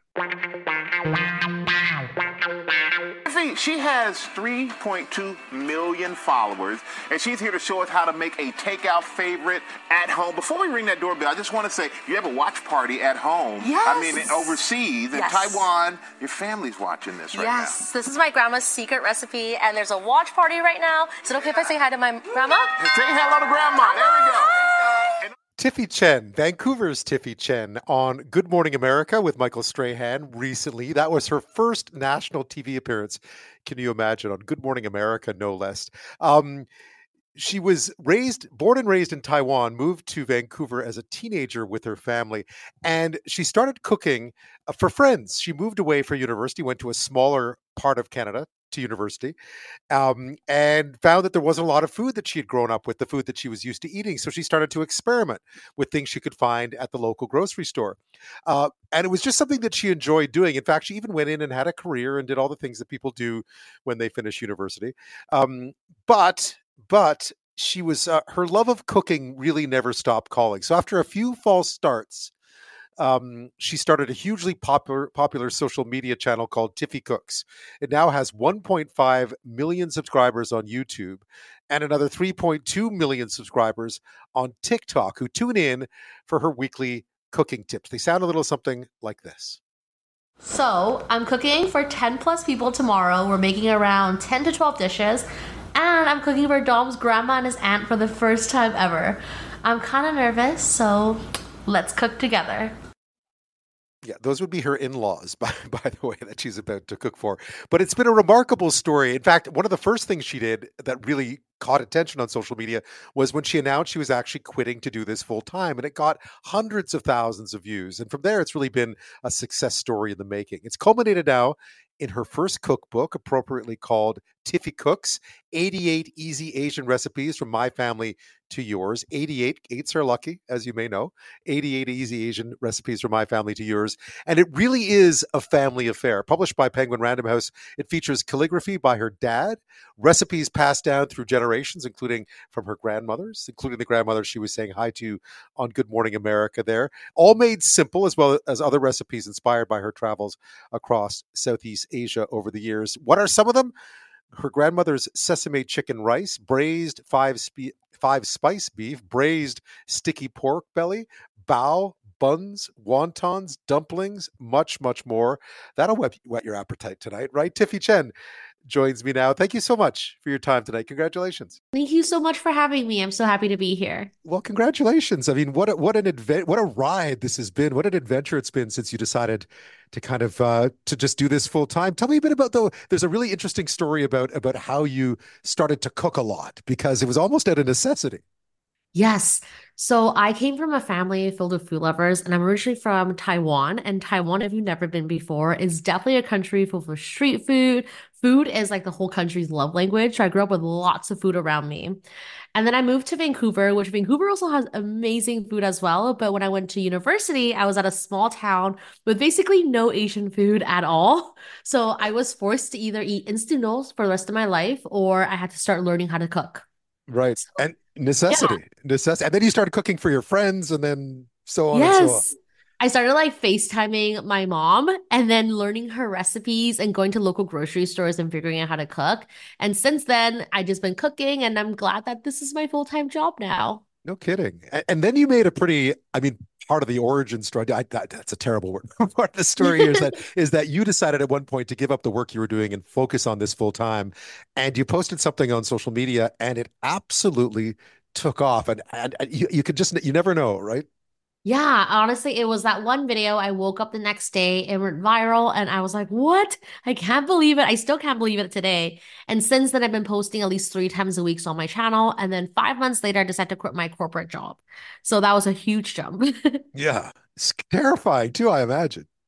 She has three point two million followers, and she's here to show us how to make a takeout favorite at home. Before we ring that doorbell, I just want to say, if you have a watch party at home, yes. I mean, overseas, in yes. Taiwan, your family's watching this right yes. now. Yes, this is my grandma's secret recipe, and there's a watch party right now. Is it okay if I say hi to my grandma? Say hello to grandma. There we go. Hi. Tiffy Chen, Vancouver's Tiffy Chen on Good Morning America with Michael Strahan recently. That was her first national T V appearance. Can you imagine? On Good Morning America, no less. Um, she was raised, born and raised in Taiwan, moved to Vancouver as a teenager with her family, and she started cooking uh, for friends. She moved away for university, went to a smaller part of Canada to university, um, and found that there wasn't a lot of food that she had grown up with, the food that she was used to eating. So she started to experiment with things she could find at the local grocery store. Uh, and it was just something that she enjoyed doing. In fact, she even went in and had a career and did all the things that people do when they finish university. Um, but, but she was, uh, her love of cooking really never stopped calling. So after a few false starts, Um, she started a hugely popular popular social media channel called Tiffy Cooks. It now has one point five million subscribers on YouTube and another three point two million subscribers on TikTok who tune in for her weekly cooking tips. They sound a little something like this. So I'm cooking for ten plus people tomorrow. We're making around ten to twelve dishes. And I'm cooking for Dom's grandma and his aunt for the first time ever. I'm kind of nervous, so let's cook together. Yeah, those would be her in-laws, by, by the way, that she's about to cook for. But it's been a remarkable story. In fact, one of the first things she did that really caught attention on social media was when she announced she was actually quitting to do this full time. And it got hundreds of thousands of views. And from there, it's really been a success story in the making. It's culminated now in her first cookbook, appropriately called Tiffy Cooks, eighty-eight Easy Asian Recipes from My Family to Yours. eighty-eight, eights are lucky, as you may know. eighty-eight Easy Asian Recipes from My Family to Yours. And it really is a family affair. Published by Penguin Random House, it features calligraphy by her dad, recipes passed down through generations, including from her grandmothers, including the grandmother she was saying hi to on Good Morning America there. All made simple, as well as other recipes inspired by her travels across Southeast Asia over the years. What are some of them? Her grandmother's sesame chicken rice, braised five spe- five spice beef, braised sticky pork belly, bao, buns, wontons, dumplings, much, much more. That'll whet, whet your appetite tonight, right? Tiffy Chen joins me now. Thank you so much for your time tonight. Congratulations. Thank you so much for having me. I'm so happy to be here. Well, congratulations. I mean, what a, what an advent, what a ride this has been. What an adventure it's been since you decided to kind of uh, to just do this full time. Tell me a bit about though. There's a really interesting story about about how you started to cook a lot because it was almost out of necessity. Yes. So I came from a family filled with food lovers, and I'm originally from Taiwan. And Taiwan, if you've never been before, is definitely a country full of street food. Food is like the whole country's love language. So I grew up with lots of food around me. And then I moved to Vancouver, which Vancouver also has amazing food as well. But when I went to university, I was at a small town with basically no Asian food at all. So I was forced to either eat instant noodles for the rest of my life, or I had to start learning how to cook. Right. So, And necessity, yeah. necessity. And then you started cooking for your friends and then so on and so on. Yes. I started like FaceTiming my mom and then learning her recipes and going to local grocery stores and figuring out how to cook. And since then, I just been cooking, and I'm glad that this is my full-time job now. No kidding. And, and then you made a pretty, I mean, part of the origin story, I, that, that's a terrible word. Part of the story here is that, is that you decided at one point to give up the work you were doing and focus on this full time. And you posted something on social media and it absolutely took off. And, and, and you, you could just, you never know, right? Yeah, honestly, it was that one video. I woke up the next day, it went viral, and I was like, what? I can't believe it. I still can't believe it today. And since then, I've been posting at least three times a week on my channel. And then five months later, I decided to quit my corporate job. So that was a huge jump. Yeah. It's terrifying too, I imagine.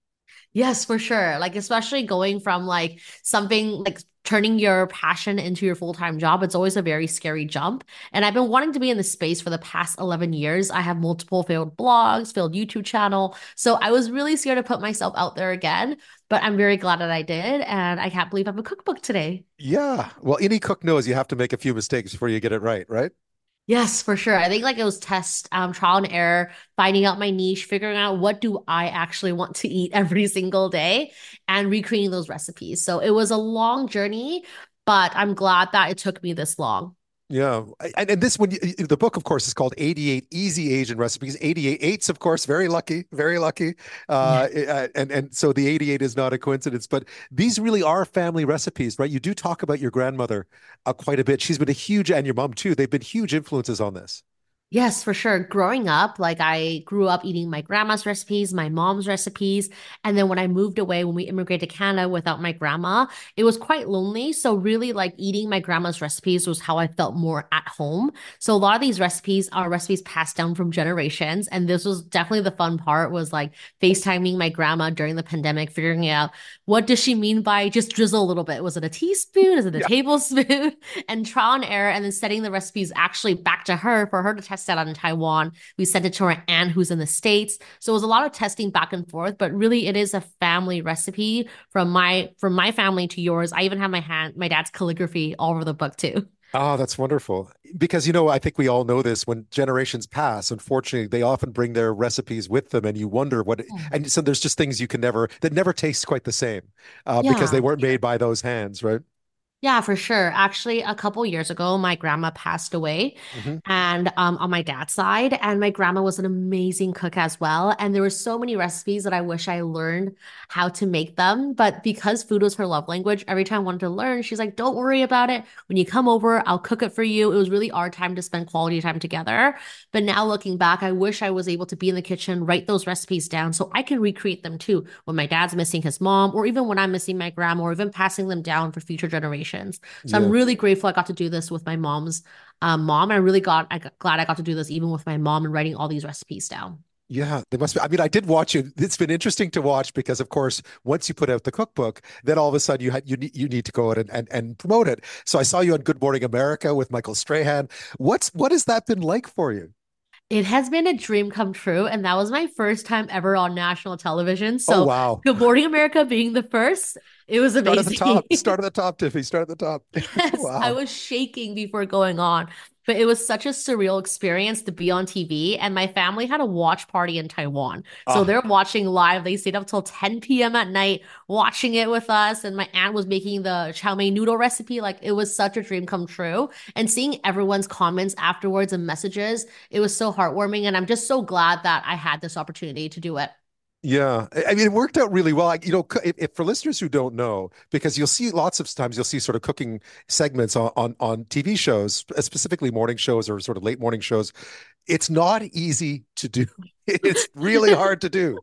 Yes, for sure. Like, especially going from like something like turning your passion into your full-time job, it's always a very scary jump. And I've been wanting to be in this space for the past eleven years. I have multiple failed blogs, failed YouTube channel. So I was really scared to put myself out there again, but I'm very glad that I did. And I can't believe I have a cookbook today. Yeah. Well, any cook knows you have to make a few mistakes before you get it right, right? Yes, for sure. I think like it was test, um, trial and error, finding out my niche, figuring out what do I actually want to eat every single day, and recreating those recipes. So it was a long journey, but I'm glad that it took me this long. Yeah. And, and this one, the book, of course, is called eighty-eight Easy Asian Recipes. eighty-eight, eights, of course, very lucky, very lucky. Uh, uh, and, and so the eighty-eight is not a coincidence, but these really are family recipes, right? You do talk about your grandmother uh, quite a bit. She's been a huge, and your mom too. They've been huge influences on this. Yes, for sure. Growing up, like I grew up eating my grandma's recipes, my mom's recipes. And then when I moved away, when we immigrated to Canada without my grandma, it was quite lonely. So really like eating my grandma's recipes was how I felt more at home. So a lot of these recipes are recipes passed down from generations. And this was definitely the fun part was like FaceTiming my grandma during the pandemic, figuring out what does she mean by just drizzle a little bit? Was it a teaspoon? Is it a Yeah. tablespoon? And trial and error, and then sending the recipes actually back to her for her to test out in Taiwan. We sent it to our aunt who's in the States. So it was a lot of testing back and forth, but really it is a family recipe from my from my family to yours. I even have my hand, my dad's calligraphy all over the book too. Oh, that's wonderful. Because, you know, I think we all know this when generations pass, unfortunately, they often bring their recipes with them and you wonder what, it, Mm. and so there's just things you can never, that never taste quite the same uh, because they Yeah. weren't made by those hands, right? Yeah, for sure. Actually, a couple years ago, my grandma passed away, Hmm. and um, on my dad's side, and my grandma was an amazing cook as well. And there were so many recipes that I wish I learned how to make them. But because food was her love language, every time I wanted to learn, she's like, "Don't worry about it. When you come over, I'll cook it for you." It was really our time to spend quality time together. But now looking back, I wish I was able to be in the kitchen, write those recipes down so I can recreate them too when my dad's missing his mom, or even when I'm missing my grandma, or even passing them down for future generations. So I'm Yeah. really grateful I got to do this with my mom's um, mom. I really got, I got glad I got to do this even with my mom and writing all these recipes down. Yeah, they must be. I mean, I did watch it. It's been interesting to watch because, of course, once you put out the cookbook, then all of a sudden you had you need you need to go out and, and and promote it. So I saw you on Good Morning America with Michael Strahan. What's what has that been like for you? It has been a dream come true, and that was my first time ever on national television. Oh, So wow. Good Morning America being the first, it was Start at the amazing. top. Start at the top, Tiffany. Start at the top. Yes, I Wow. was shaking before going on, but it was such a surreal experience to be on T V. And my family had a watch party in Taiwan. So Ah, they're watching live. They stayed up till ten p m at night watching it with us. And my aunt was making the chow mein noodle recipe. Like it was such a dream come true. And seeing everyone's comments afterwards and messages, it was so heartwarming. And I'm just so glad that I had this opportunity to do it. yeah. I I mean, it worked out really well. I, you know, c- if, if for listeners who don't know, because you'll see lots of times you'll see sort of cooking segments on, on on T V shows, uh, specifically morning shows or sort of late morning shows. It's not easy to do. It's really hard to do.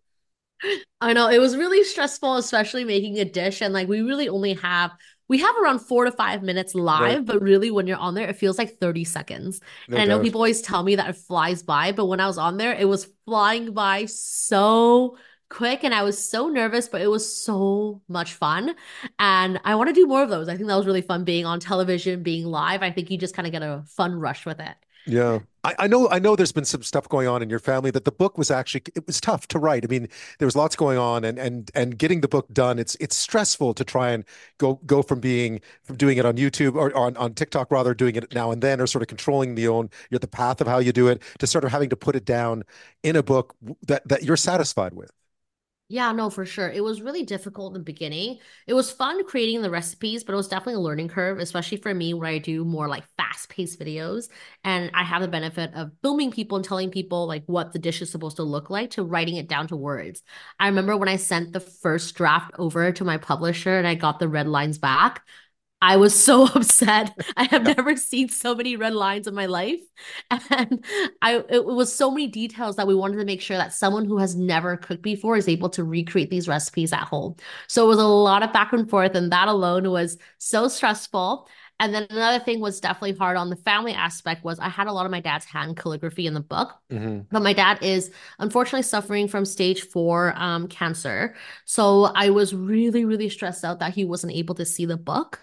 I know it was really stressful, especially making a dish. And like, we really only have, we have around four to five minutes Right. live, but really when you're on there, it feels like thirty seconds. No And I know doubt. people always tell me that it flies by, but when I was on there, it was flying by so quick and I was so nervous, but it was so much fun. And I want to do more of those. I think that was really fun being on television, being live. I think you just kind of get a fun rush with it. Yeah. I, I know I know there's been some stuff going on in your family that the book was actually it was tough to write. I mean, there was lots going on and and and getting the book done, it's it's stressful to try and go go from being from doing it on YouTube or on, on TikTok rather, doing it now and then, or sort of controlling the own you're the path of how you do it, to sort of having to put it down in a book that that you're satisfied with. Yeah, no, for sure. It was really difficult in the beginning. It was fun creating the recipes, but it was definitely a learning curve, especially for me where I do more like fast-paced videos. And I have the benefit of filming people and telling people like what the dish is supposed to look like to writing it down to words. I remember when I sent the first draft over to my publisher and I got the red lines back. I was so upset. I have Yeah. never seen so many red lines in my life. And I it was so many details that we wanted to make sure that someone who has never cooked before is able to recreate these recipes at home. So it was a lot of back and forth, and that alone was so stressful. And then another thing was definitely hard on the family aspect was I had a lot of my dad's hand calligraphy in the book. Mm-hmm. But my dad is unfortunately suffering from stage four um, cancer. So I was really, really stressed out that he wasn't able to see the book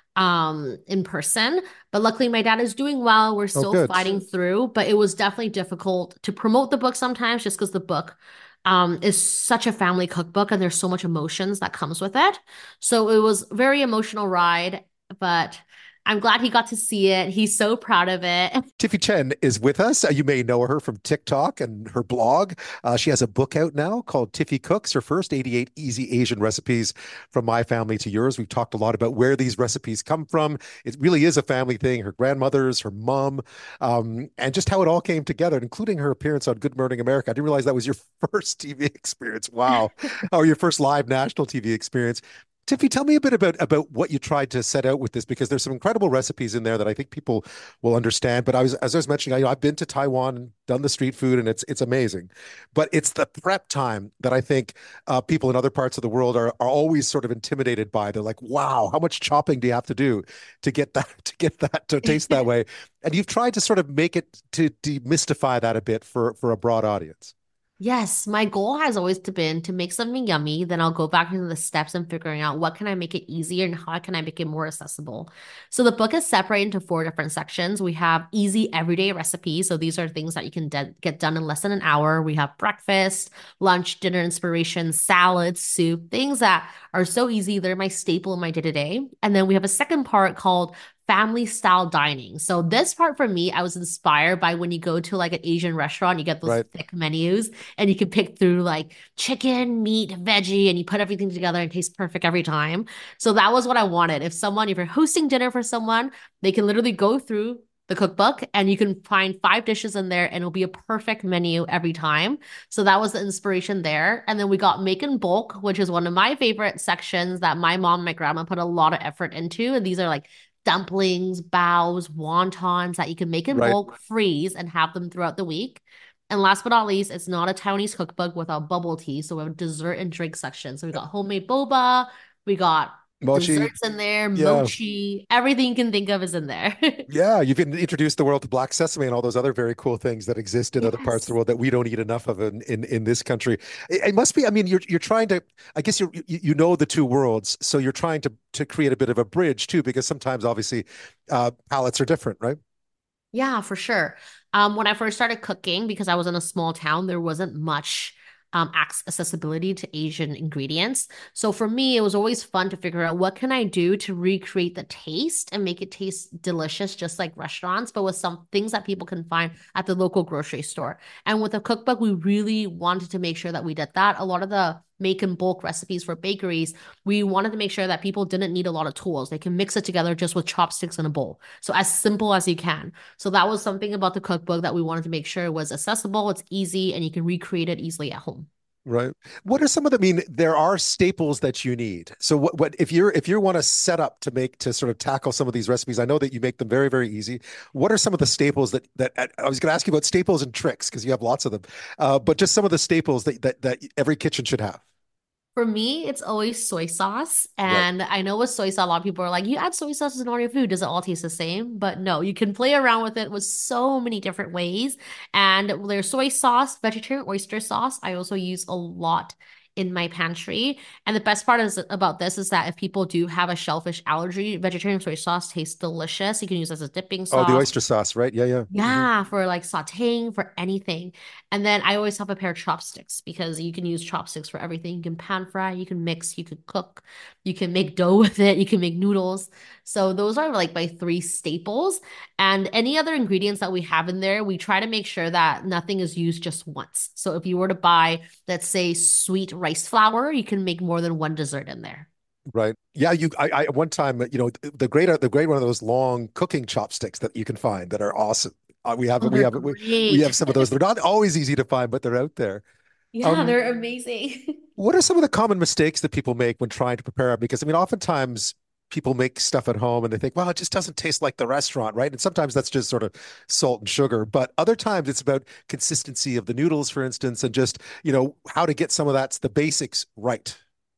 um in person, but luckily my dad is doing well. We're Oh, still good. fighting through, but it was definitely difficult to promote the book sometimes just because the book um is such a family cookbook and there's so much emotions that comes with it. So it was very emotional ride, but I'm glad he got to see it. He's so proud of it. Tiffy Chen is with us. Uh, you may know her from TikTok and her blog. Uh, she has a book out now called Tiffy Cooks, her first eighty-eight easy Asian recipes from my family to yours. We've talked a lot about where these recipes come from. It really is a family thing. Her grandmother's, her mom, um, and just how it all came together, including her appearance on Good Morning America. I didn't realize that was your first T V experience. Wow. Or your first live national T V experience. Tiffy, tell me a bit about about what you tried to set out with this, because there's some incredible recipes in there that I think people will understand. But I was, as I was mentioning, I, I've been to Taiwan and done the street food, and it's it's amazing. But it's the prep time that I think uh, people in other parts of the world are are always sort of intimidated by. They're like, "Wow, how much chopping do you have to do to get that to get that to taste that way?" And you've tried to sort of make it to demystify that a bit for for a broad audience. Yes, my goal has always to been to make something yummy. Then I'll go back into the steps and figuring out what can I make it easier and how can I make it more accessible. So the book is separated into four different sections. We have easy everyday recipes. So these are things that you can de- get done in less than an hour. We have breakfast, lunch, dinner inspiration, salads, soup, things that are so easy. They're my staple in my day to day. And then we have a second part called family style dining. So this part for me, I was inspired by when you go to like an Asian restaurant, you get those Right. thick menus and you can pick through like chicken, meat, veggie, and you put everything together and it tastes perfect every time. So that was what I wanted. If someone, if you're hosting dinner for someone, they can literally go through the cookbook and you can find five dishes in there and it'll be a perfect menu every time. So that was the inspiration there. And then we got make in bulk, which is one of my favorite sections that my mom and my grandma put a lot of effort into. And these are like dumplings, bows, wontons that you can make in Right. bulk, freeze, and have them throughout the week. And last but not least, it's not a Taiwanese cookbook without bubble tea. So we have a dessert and drink section. So we got homemade boba, we got Mochi. desserts in there, Yeah. mochi, everything you can think of is in there. Yeah, you've introduced the world to black sesame and all those other very cool things that exist in other parts of the Yes. world that we don't eat enough of in in, in this country. It, it must be. I mean, you're you're trying to. I guess you you you know the two worlds, so you're trying to to create a bit of a bridge too, because sometimes obviously uh, palates are different, right? Yeah, for sure. Um, when I first started cooking, because I was in a small town, there wasn't much um ac- accessibility to Asian ingredients. So for me, it was always fun to figure out what can I do to recreate the taste and make it taste delicious, just like restaurants, but with some things that people can find at the local grocery store. And with a cookbook, we really wanted to make sure that we did that. A lot of the make and bulk recipes for bakeries, we wanted to make sure that people didn't need a lot of tools. They can mix it together just with chopsticks in a bowl. So as simple as you can. So that was something about the cookbook that we wanted to make sure it was accessible, it's easy, and you can recreate it easily at home. Right. What are some of the, I mean, there are staples that you need. So what, what if you're if you want to set up to make to sort of tackle some of these recipes, I know that you make them very, very easy. What are some of the staples that that I was going to ask you about staples and tricks because you have lots of them. Uh, but just some of the staples that that that every kitchen should have. For me, it's always soy sauce. Right. And I know with soy sauce, a lot of people are like, you add soy sauce in all your food. Does it all taste the same? But no, you can play around with it with so many different ways. And there's soy sauce, vegetarian oyster sauce. I also use a lot in my pantry. And the best part is about this is that if people do have a shellfish allergy, vegetarian soy sauce tastes delicious. You can use it as a dipping Oh, the sauce. oyster sauce, right? Yeah, yeah. Mhm. Yeah, for like sauteing, for anything. And then I always have a pair of chopsticks because you can use chopsticks for everything. You can pan fry, you can mix, you can cook, you can make dough with it, you can make noodles. So those are like my three staples. And any other ingredients that we have in there, we try to make sure that nothing is used just once. So if you were to buy, let's say, sweet rice flour, you can make more than one dessert in there. Right. Yeah, you I, I one time, you know, the great the great one of those long cooking chopsticks that you can find that are awesome. Uh, we have Oh, we they're have we, we have great. some of those. They're not always easy to find, but they're out there. Yeah, Um, they're amazing. what are some of the common mistakes that people make when trying to prepare it? Because I mean, oftentimes people make stuff at home and they think, well, it just doesn't taste like the restaurant, right? And sometimes that's just sort of salt and sugar. But other times it's about consistency of the noodles, for instance, and just, you know, how to get some of that's the basics right.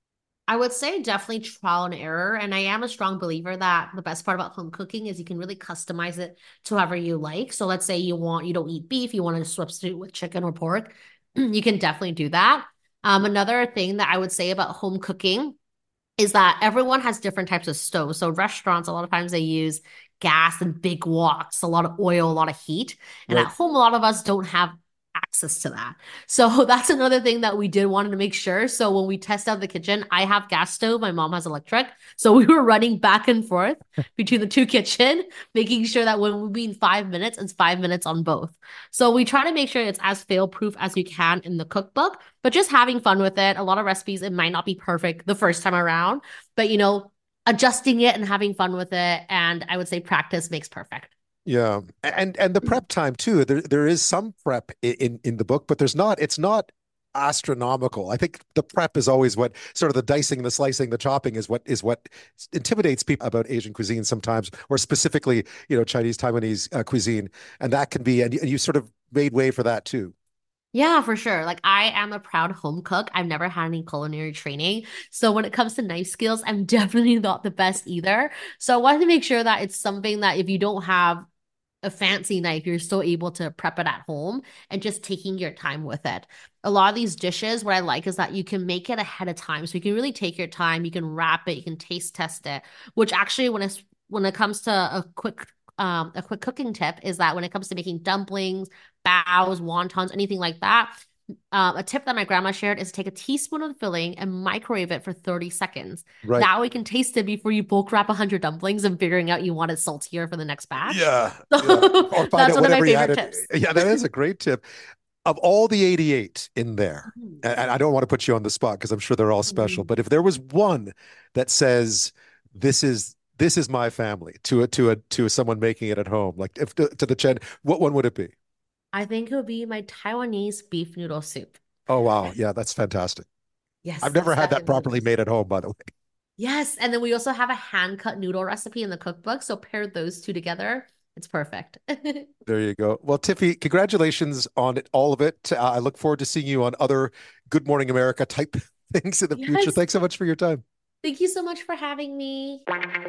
I would say definitely trial and error. And I am a strong believer that the best part about home cooking is you can really customize it to however you like. So let's say you want, you don't eat beef, you want to substitute with chicken or pork. You can definitely do that. Um, another thing that I would say about home cooking is that everyone has different types of stoves. So restaurants, a lot of times they use gas and big woks, a lot of oil, a lot of heat. And Right. at home, a lot of us don't have access to that. So that's another thing that we did wanted to make sure. So when we test out the kitchen, I have gas stove, my mom has electric. So we were running back and forth between the two kitchen, making sure that when we mean five minutes, it's five minutes on both. So we try to make sure it's as fail proof as you can in the cookbook, but just having fun with it. A lot of recipes, it might not be perfect the first time around, but you know, adjusting it and having fun with it. And I would say practice makes perfect. Yeah, and and the prep time too. There there is some prep i- in in the book, but there's not. It's not astronomical. I think the prep is always what sort of the dicing, the slicing, the chopping is what is what intimidates people about Asian cuisine sometimes, or specifically, you know, Chinese, Taiwanese uh, cuisine, and that can be. And you, and you sort of made way for that too. Yeah, for sure. Like I am a proud home cook. I've never had any culinary training. So when it comes to knife skills, I'm definitely not the best either. So I wanted to make sure that it's something that if you don't have a fancy knife, you're still able to prep it at home and just taking your time with it. A lot of these dishes, what I like is that you can make it ahead of time. So you can really take your time, you can wrap it, you can taste test it, which actually when it's when it comes to a quick um a quick cooking tip is that when it comes to making dumplings, baos, wontons, anything like that, um, a tip that my grandma shared is take a teaspoon of the filling and microwave it for thirty seconds. Right. That way you can taste it before you bulk wrap one hundred dumplings and figuring out you want it saltier for the next batch. Yeah. So Yeah. Or find that's out one of my whatever you had favorite it. tips. Yeah, that is a great tip. Of all the eighty-eight in there, Mhm. and and I don't want to put you on the spot because I'm sure they're all special, Mhm. but if there was one that says this is this is my family to a to a to someone making it at home, like if to, to the Chen, what one would it be? I think it would be my Taiwanese beef noodle soup. Oh wow, yeah, that's fantastic. Yes, I've never that's had that definitely one of properly those. made at home, by the way. Yes, and then we also have a hand cut noodle recipe in the cookbook. So pair those two together, it's perfect. There you go. Well, Tiffy, congratulations on it, all of it. Uh, I look forward to seeing you on other Good Morning America type things in the future. Yes, Thanks so much for your time. thank you so much for having me.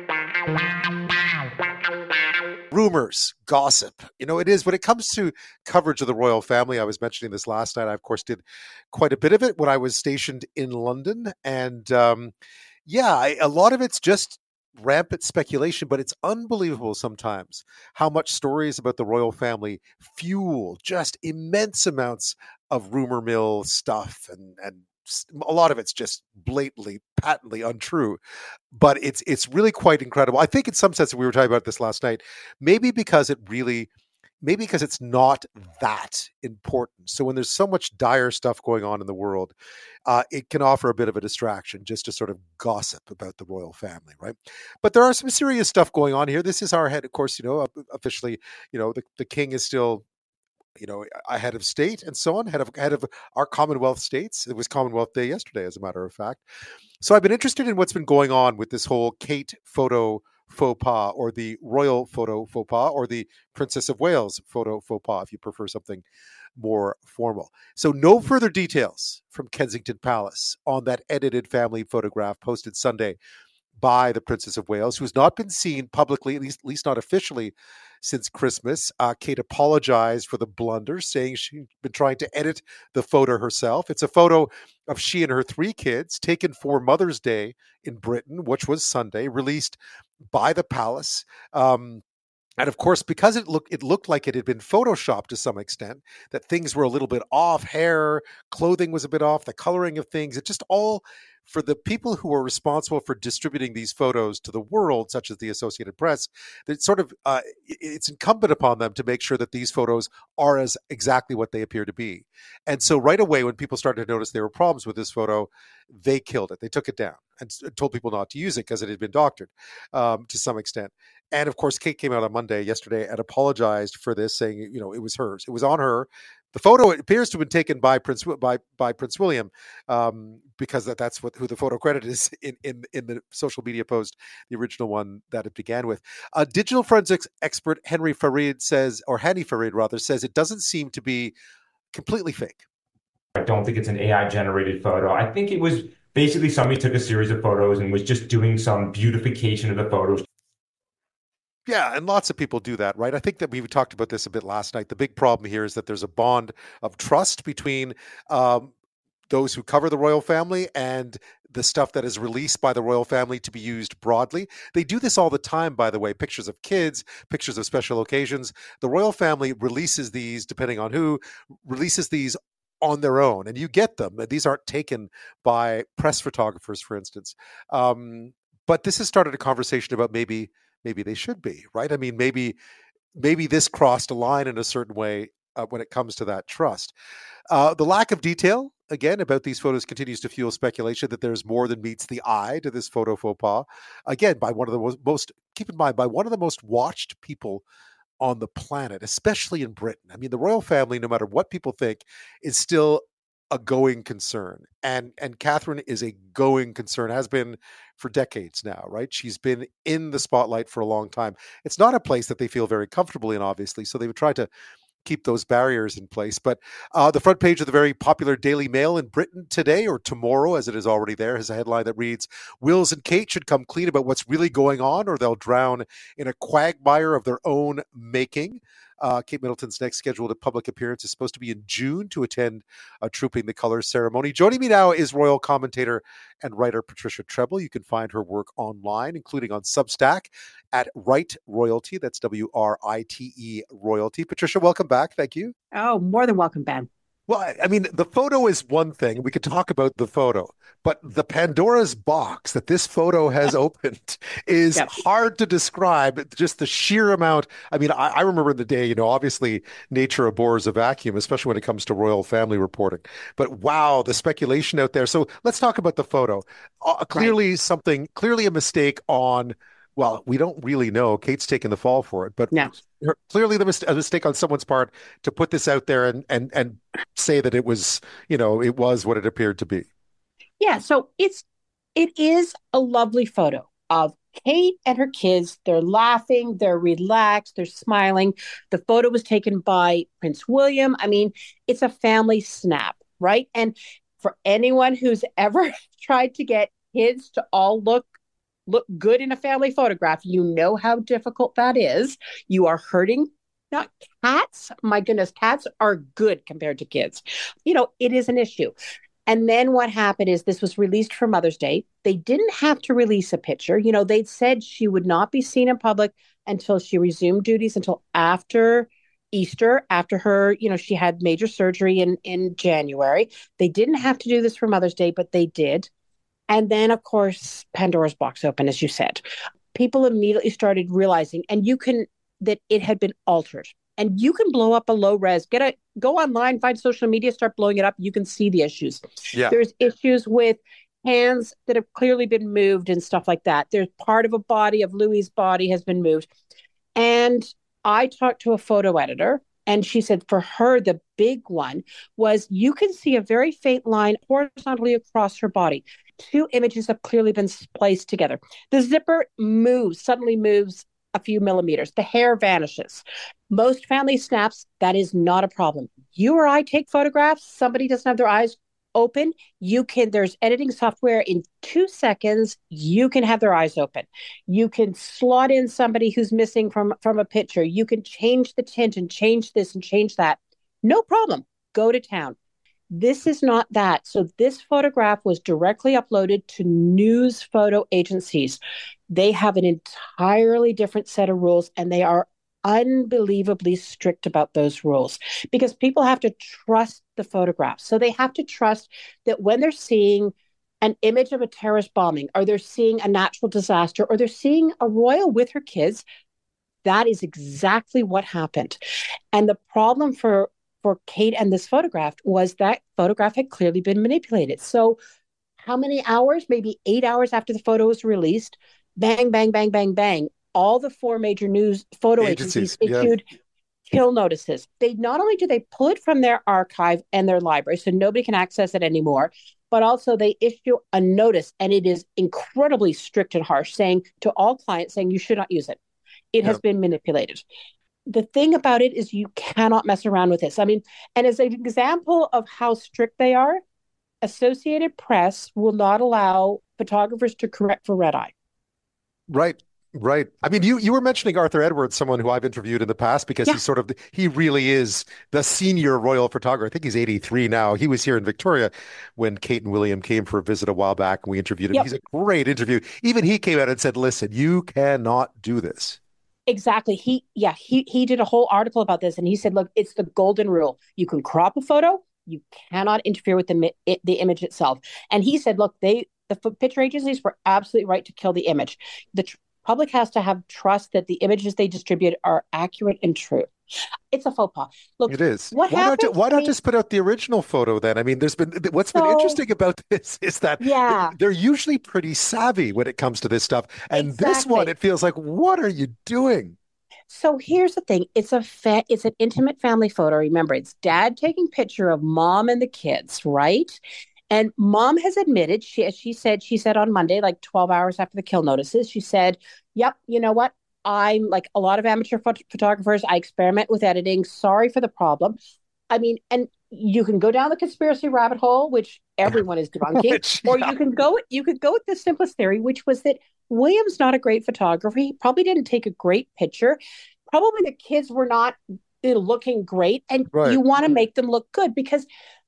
Rumors, gossip. You know, it is when it comes to coverage of the royal family. I was mentioning this last night. I, of course, did quite a bit of it when I was stationed in London. And um, yeah, I, a lot of it's just rampant speculation, but it's unbelievable sometimes how much stories about the royal family fuel just immense amounts of rumor mill stuff and, and s- a lot of it's just blatantly, patently untrue. But it's it's really quite incredible. I think in some sense we were talking about this last night, maybe because it really maybe because it's not that important. So when there's so much dire stuff going on in the world, uh, it can offer a bit of a distraction just to sort of gossip about the royal family, right? But there are some serious stuff going on here. This is our head, of course, you know, uh, officially, you know, the, the king is still, you know, a head of state and so on, head of head of our Commonwealth states. It was Commonwealth Day yesterday, as a matter of fact. So I've been interested in what's been going on with this whole Kate photo faux pas, or the royal photo faux pas, or the Princess of Wales photo faux pas, if you prefer something more formal. So no further details from Kensington Palace on that edited family photograph posted Sunday by the Princess of Wales, who has not been seen publicly, at least, at least not officially, since Christmas. Uh, Kate apologized for the blunder, saying she'd been trying to edit the photo herself. It's a photo of she and her three kids taken for Mother's Day in Britain, which was Sunday, released by the palace. Um, and of course, because it looked it looked like it had been photoshopped to some extent, that things were a little bit off, hair, clothing was a bit off, the coloring of things, it just all for the people who are responsible for distributing these photos to the world, such as the Associated Press, that sort of uh, it's incumbent upon them to make sure that these photos are as exactly what they appear to be. And so right away, when people started to notice there were problems with this photo, they killed it. They took it down and told people not to use it because it had been doctored um, to some extent. And of course, Kate came out on Monday, yesterday, and apologized for this, saying, you know, it was hers. It was on her. The photo appears to have been taken by Prince by by Prince William, um, because that, that's what who the photo credit is in, in in the social media post, the original one that it began with. Uh, digital forensics expert Henry Farid says, or Hani Farid rather, says it doesn't seem to be completely fake. I don't think it's an A I generated photo. I think it was Basically, somebody took a series of photos and was just doing some beautification of the photos. Yeah, and lots of people do that, right? I think that we talked about this a bit last night. The big problem here is that there's a bond of trust between um, those who cover the royal family and the stuff that is released by the royal family to be used broadly. They do this all the time, by the way, pictures of kids, pictures of special occasions. The royal family releases these, depending on who, releases these on their own, and you get them. These aren't taken by press photographers, for instance. Um, but this has started a conversation about maybe maybe they should be, right? I mean, maybe maybe this crossed a line in a certain way uh, when it comes to that trust. Uh, the lack of detail, again, about these photos continues to fuel speculation that there's more than meets the eye to this photo faux pas. Again, by one of the most, keep in mind, by one of the most watched people on the planet, especially in Britain. I mean, the royal family, no matter what people think, is still a going concern. And and Catherine is a going concern, has been for decades now, right? She's been in the spotlight for a long time. It's not a place that they feel very comfortable in, obviously, so they would try to keep those barriers in place. But uh, the front page of the very popular Daily Mail in Britain today, or tomorrow, as it is already there, has a headline that reads, Wills and Kate should come clean about what's really going on, or they'll drown in a quagmire of their own making. Uh, Kate Middleton's next scheduled public appearance is supposed to be in June to attend a Trooping the Colors ceremony. Joining me now is royal commentator and writer Patricia Treble. You can find her work online, including on Substack at Right Royalty. That's W R I T E Royalty. Patricia, welcome back. Thank you. Oh, more than welcome, Ben. Well, I mean, the photo is one thing. We could talk about the photo, but the Pandora's box that this photo has opened is yep. hard to describe. Just the sheer amount. I mean, I, I remember the day, you know, obviously nature abhors a vacuum, especially when it comes to royal family reporting. But wow, the speculation out there. So let's talk about the photo. Uh, clearly right. something, clearly a mistake on, well, we don't really know. Kate's taking the fall for it, but no. her, clearly the mis- a mistake on someone's part to put this out there and and and say that it was, you know, it was what it appeared to be. Yeah, so it's it is a lovely photo of Kate and her kids. They're laughing, they're relaxed, they're smiling. The photo was taken by Prince William. I mean, it's a family snap, right? And for anyone who's ever tried to get kids to all look look good in a family photograph, you know how difficult that is. You are hurting, not cats. My goodness, cats are good compared to kids. You know, it is an issue. And then what happened is this was released for Mother's Day. They didn't have to release a picture. You know, they'd said she would not be seen in public until she resumed duties until after Easter, after her, you know, she had major surgery in, in January. They didn't have to do this for Mother's Day, but they did. And then, of course, Pandora's box opened, as you said. People immediately started realizing, and you can, that it had been altered. And you can blow up a low res, get a, go online, find social media, start blowing it up. You can see the issues. Yeah. There's issues with hands that have clearly been moved and stuff like that. There's part of a body of Louis's body has been moved. And I talked to a photo editor, and she said for her, the big one was you can see a very faint line horizontally across her body. Two images have clearly been spliced together. The zipper moves, suddenly moves a few millimeters. The hair vanishes. Most family snaps, that is not a problem. You or I take photographs, somebody doesn't have their eyes open, you can, there's editing software in two seconds, you can have their eyes open. You can slot in somebody who's missing from, from a picture. You can change the tint and change this and change that. No problem. Go to town. This is not that. So this photograph was directly uploaded to news photo agencies. They have an entirely different set of rules, and they are unbelievably strict about those rules because people have to trust the photographs. So they have to trust that when they're seeing an image of a terrorist bombing, or they're seeing a natural disaster, or they're seeing a royal with her kids, that is exactly what happened. And the problem for for Kate and this photograph was that photograph had clearly been manipulated. So how many hours, maybe eight hours after the photo was released, bang, bang, bang, bang, bang, all the four major news photo agencies, agencies issued yeah. kill notices. They not only do they pull it from their archive and their library, so nobody can access it anymore, but also they issue a notice, and it is incredibly strict and harsh, saying to all clients, saying you should not use it. It yeah. has been manipulated. The thing about it is you cannot mess around with this. I mean, and as an example of how strict they are, Associated Press will not allow photographers to correct for red eye. Right. Right. I mean, you you were mentioning Arthur Edwards, someone who I've interviewed in the past, because Yeah. he's sort of, he really is the senior royal photographer. I think he's eighty-three now. He was here in Victoria when Kate and William came for a visit a while back, and we interviewed him. Yep. He's a great interview. Even he came out and said, listen, you cannot do this. Exactly. He, yeah, he he did a whole article about this, and he said, look, it's the golden rule. You can crop a photo, you cannot interfere with the mi- it, the image itself. And he said, look, they the f- picture agencies were absolutely right to kill the image. The tr- public has to have trust that the images they distribute are accurate and true. It's a faux pas. Look, It is. what Why not, happened? ju- why I not mean, just put out the original photo then? I mean, there's been, what's been So- interesting about this is that Yeah. they're usually pretty savvy when it comes to this stuff. And this one, Exactly. it feels like, what are you doing? So here's the thing. It's a fa- it's an intimate family photo. Remember, it's dad taking picture of mom and the kids, right? And mom has admitted, she as she said, she said on Monday, like twelve hours after the kill notices, she said, yep, you know what? I'm like a lot of amateur phot- photographers. I experiment with editing. Sorry for the problem. I mean, and you can go down the conspiracy rabbit hole, which everyone is debunking, Which, or yeah. you can go you could go with the simplest theory, which was that William's not a great photographer. He probably didn't take a great picture. Probably the kids were not you know, looking great, and Right. you want to make them look good because,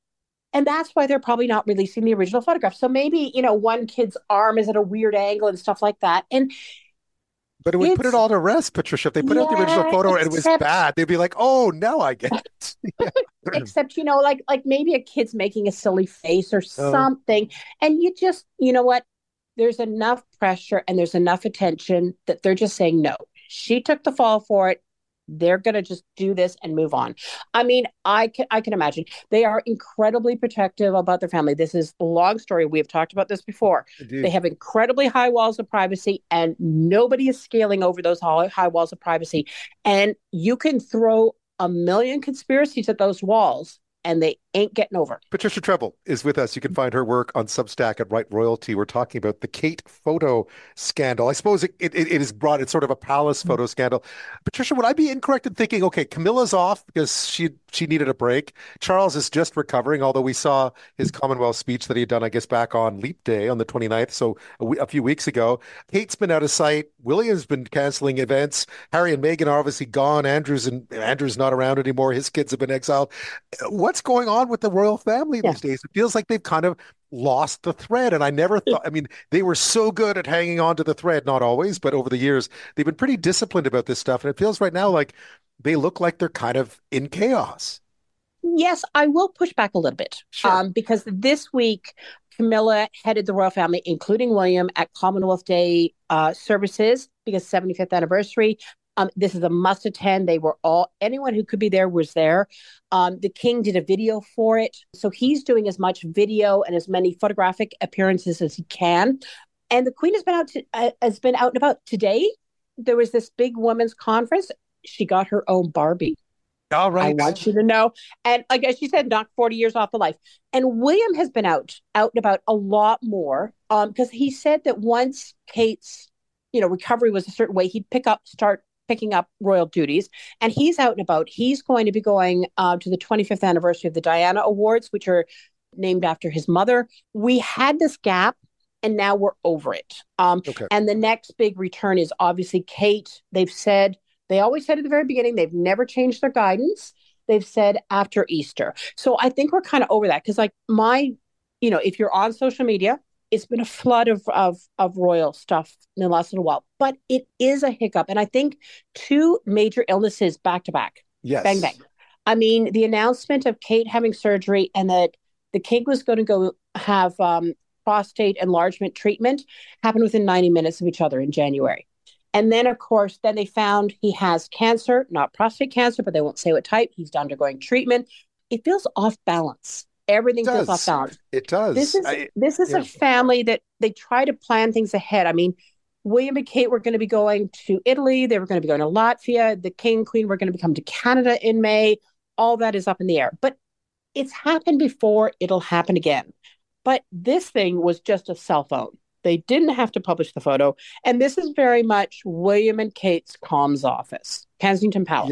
and that's why they're probably not releasing the original photograph. So maybe you know one kid's arm is at a weird angle and stuff like that, and But it would put it It's- all to rest, Patricia. If they put out the original Yeah, photo and it was except- bad, they'd be like, oh, now I get it. Yeah. except you know like like maybe a kid's making a silly face or something, and you just you know what, there's enough pressure and there's enough attention that they're just saying no, she took the fall for it, they're going to just do this and move on. I mean, I can I can imagine they are incredibly protective about their family. This is a long story, we have talked about this before. Indeed. They have incredibly high walls of privacy, and nobody is scaling over those high, high walls of privacy. And you can throw a million conspiracies at those walls, and they ain't getting over. Patricia Treble is with us. You can find her work on Substack at Right Royalty. We're talking about the Kate photo scandal. I suppose it, it, it is brought, it's sort of a palace photo scandal. Patricia, would I be incorrect in thinking, okay, Camilla's off because she she needed a break. Charles is just recovering, although we saw his Commonwealth speech that he had done, I guess, back on Leap Day on the twenty-ninth, so a, we- a few weeks ago. Kate's been out of sight. William's been canceling events. Harry and Meghan are obviously gone. Andrew's and Andrew's not around anymore. His kids have been exiled. What's going on with the royal family Yeah. these days? It feels like they've kind of lost the thread. And I never thought, I mean, they were so good at hanging on to the thread, not always, but over the years, they've been pretty disciplined about this stuff. And it feels right now like they look like they're kind of in chaos. Yes, I will push back a little bit. Sure. Um, because this week, Camilla headed the royal family, including William, at Commonwealth Day uh, services because seventy-fifth anniversary. Um, this is a must attend. They were all, anyone who could be there was there. Um, the king did a video for it. So he's doing as much video and as many photographic appearances as he can. And the queen has been out to, uh, has been out and about. Today, there was this big women's conference. She got her own Barbie. All I right. want you to know. And like as she said, knocked forty years off the life. And William has been out, out and about a lot more. Um, because he said that once Kate's, you know, recovery was a certain way, he'd pick up, start picking up royal duties. And he's out and about. He's going to be going uh, to the twenty-fifth anniversary of the Diana Awards, which are named after his mother. We had this gap, and now we're over it. Um, Okay. and the next big return is obviously Kate. They've said, they always said at the very beginning, they've never changed their guidance. They've said after Easter. So I think we're kind of over that because, like, my, you know, if you're on social media, it's been a flood of, of, of royal stuff in the last little while, but it is a hiccup. And I think two major illnesses back to back. Yes. Bang, bang. I mean, the announcement of Kate having surgery and that the king was going to go have um, prostate enlargement treatment happened within ninety minutes of each other in January. And then, of course, then they found he has cancer, not prostate cancer, but they won't say what type. He's undergoing treatment. It feels off balance. Everything It feels does. off balance. It does. This is I- this is yeah. a family that they try to plan things ahead. I mean, William and Kate were going to be going to Italy. They were going to be going to Latvia. The king and queen were going to come to Canada in May. All that is up in the air. But it's happened before. It'll happen again. But this thing was just a cell phone. They didn't have to publish the photo. And this is very much William and Kate's comms office, Kensington Palace. Yeah.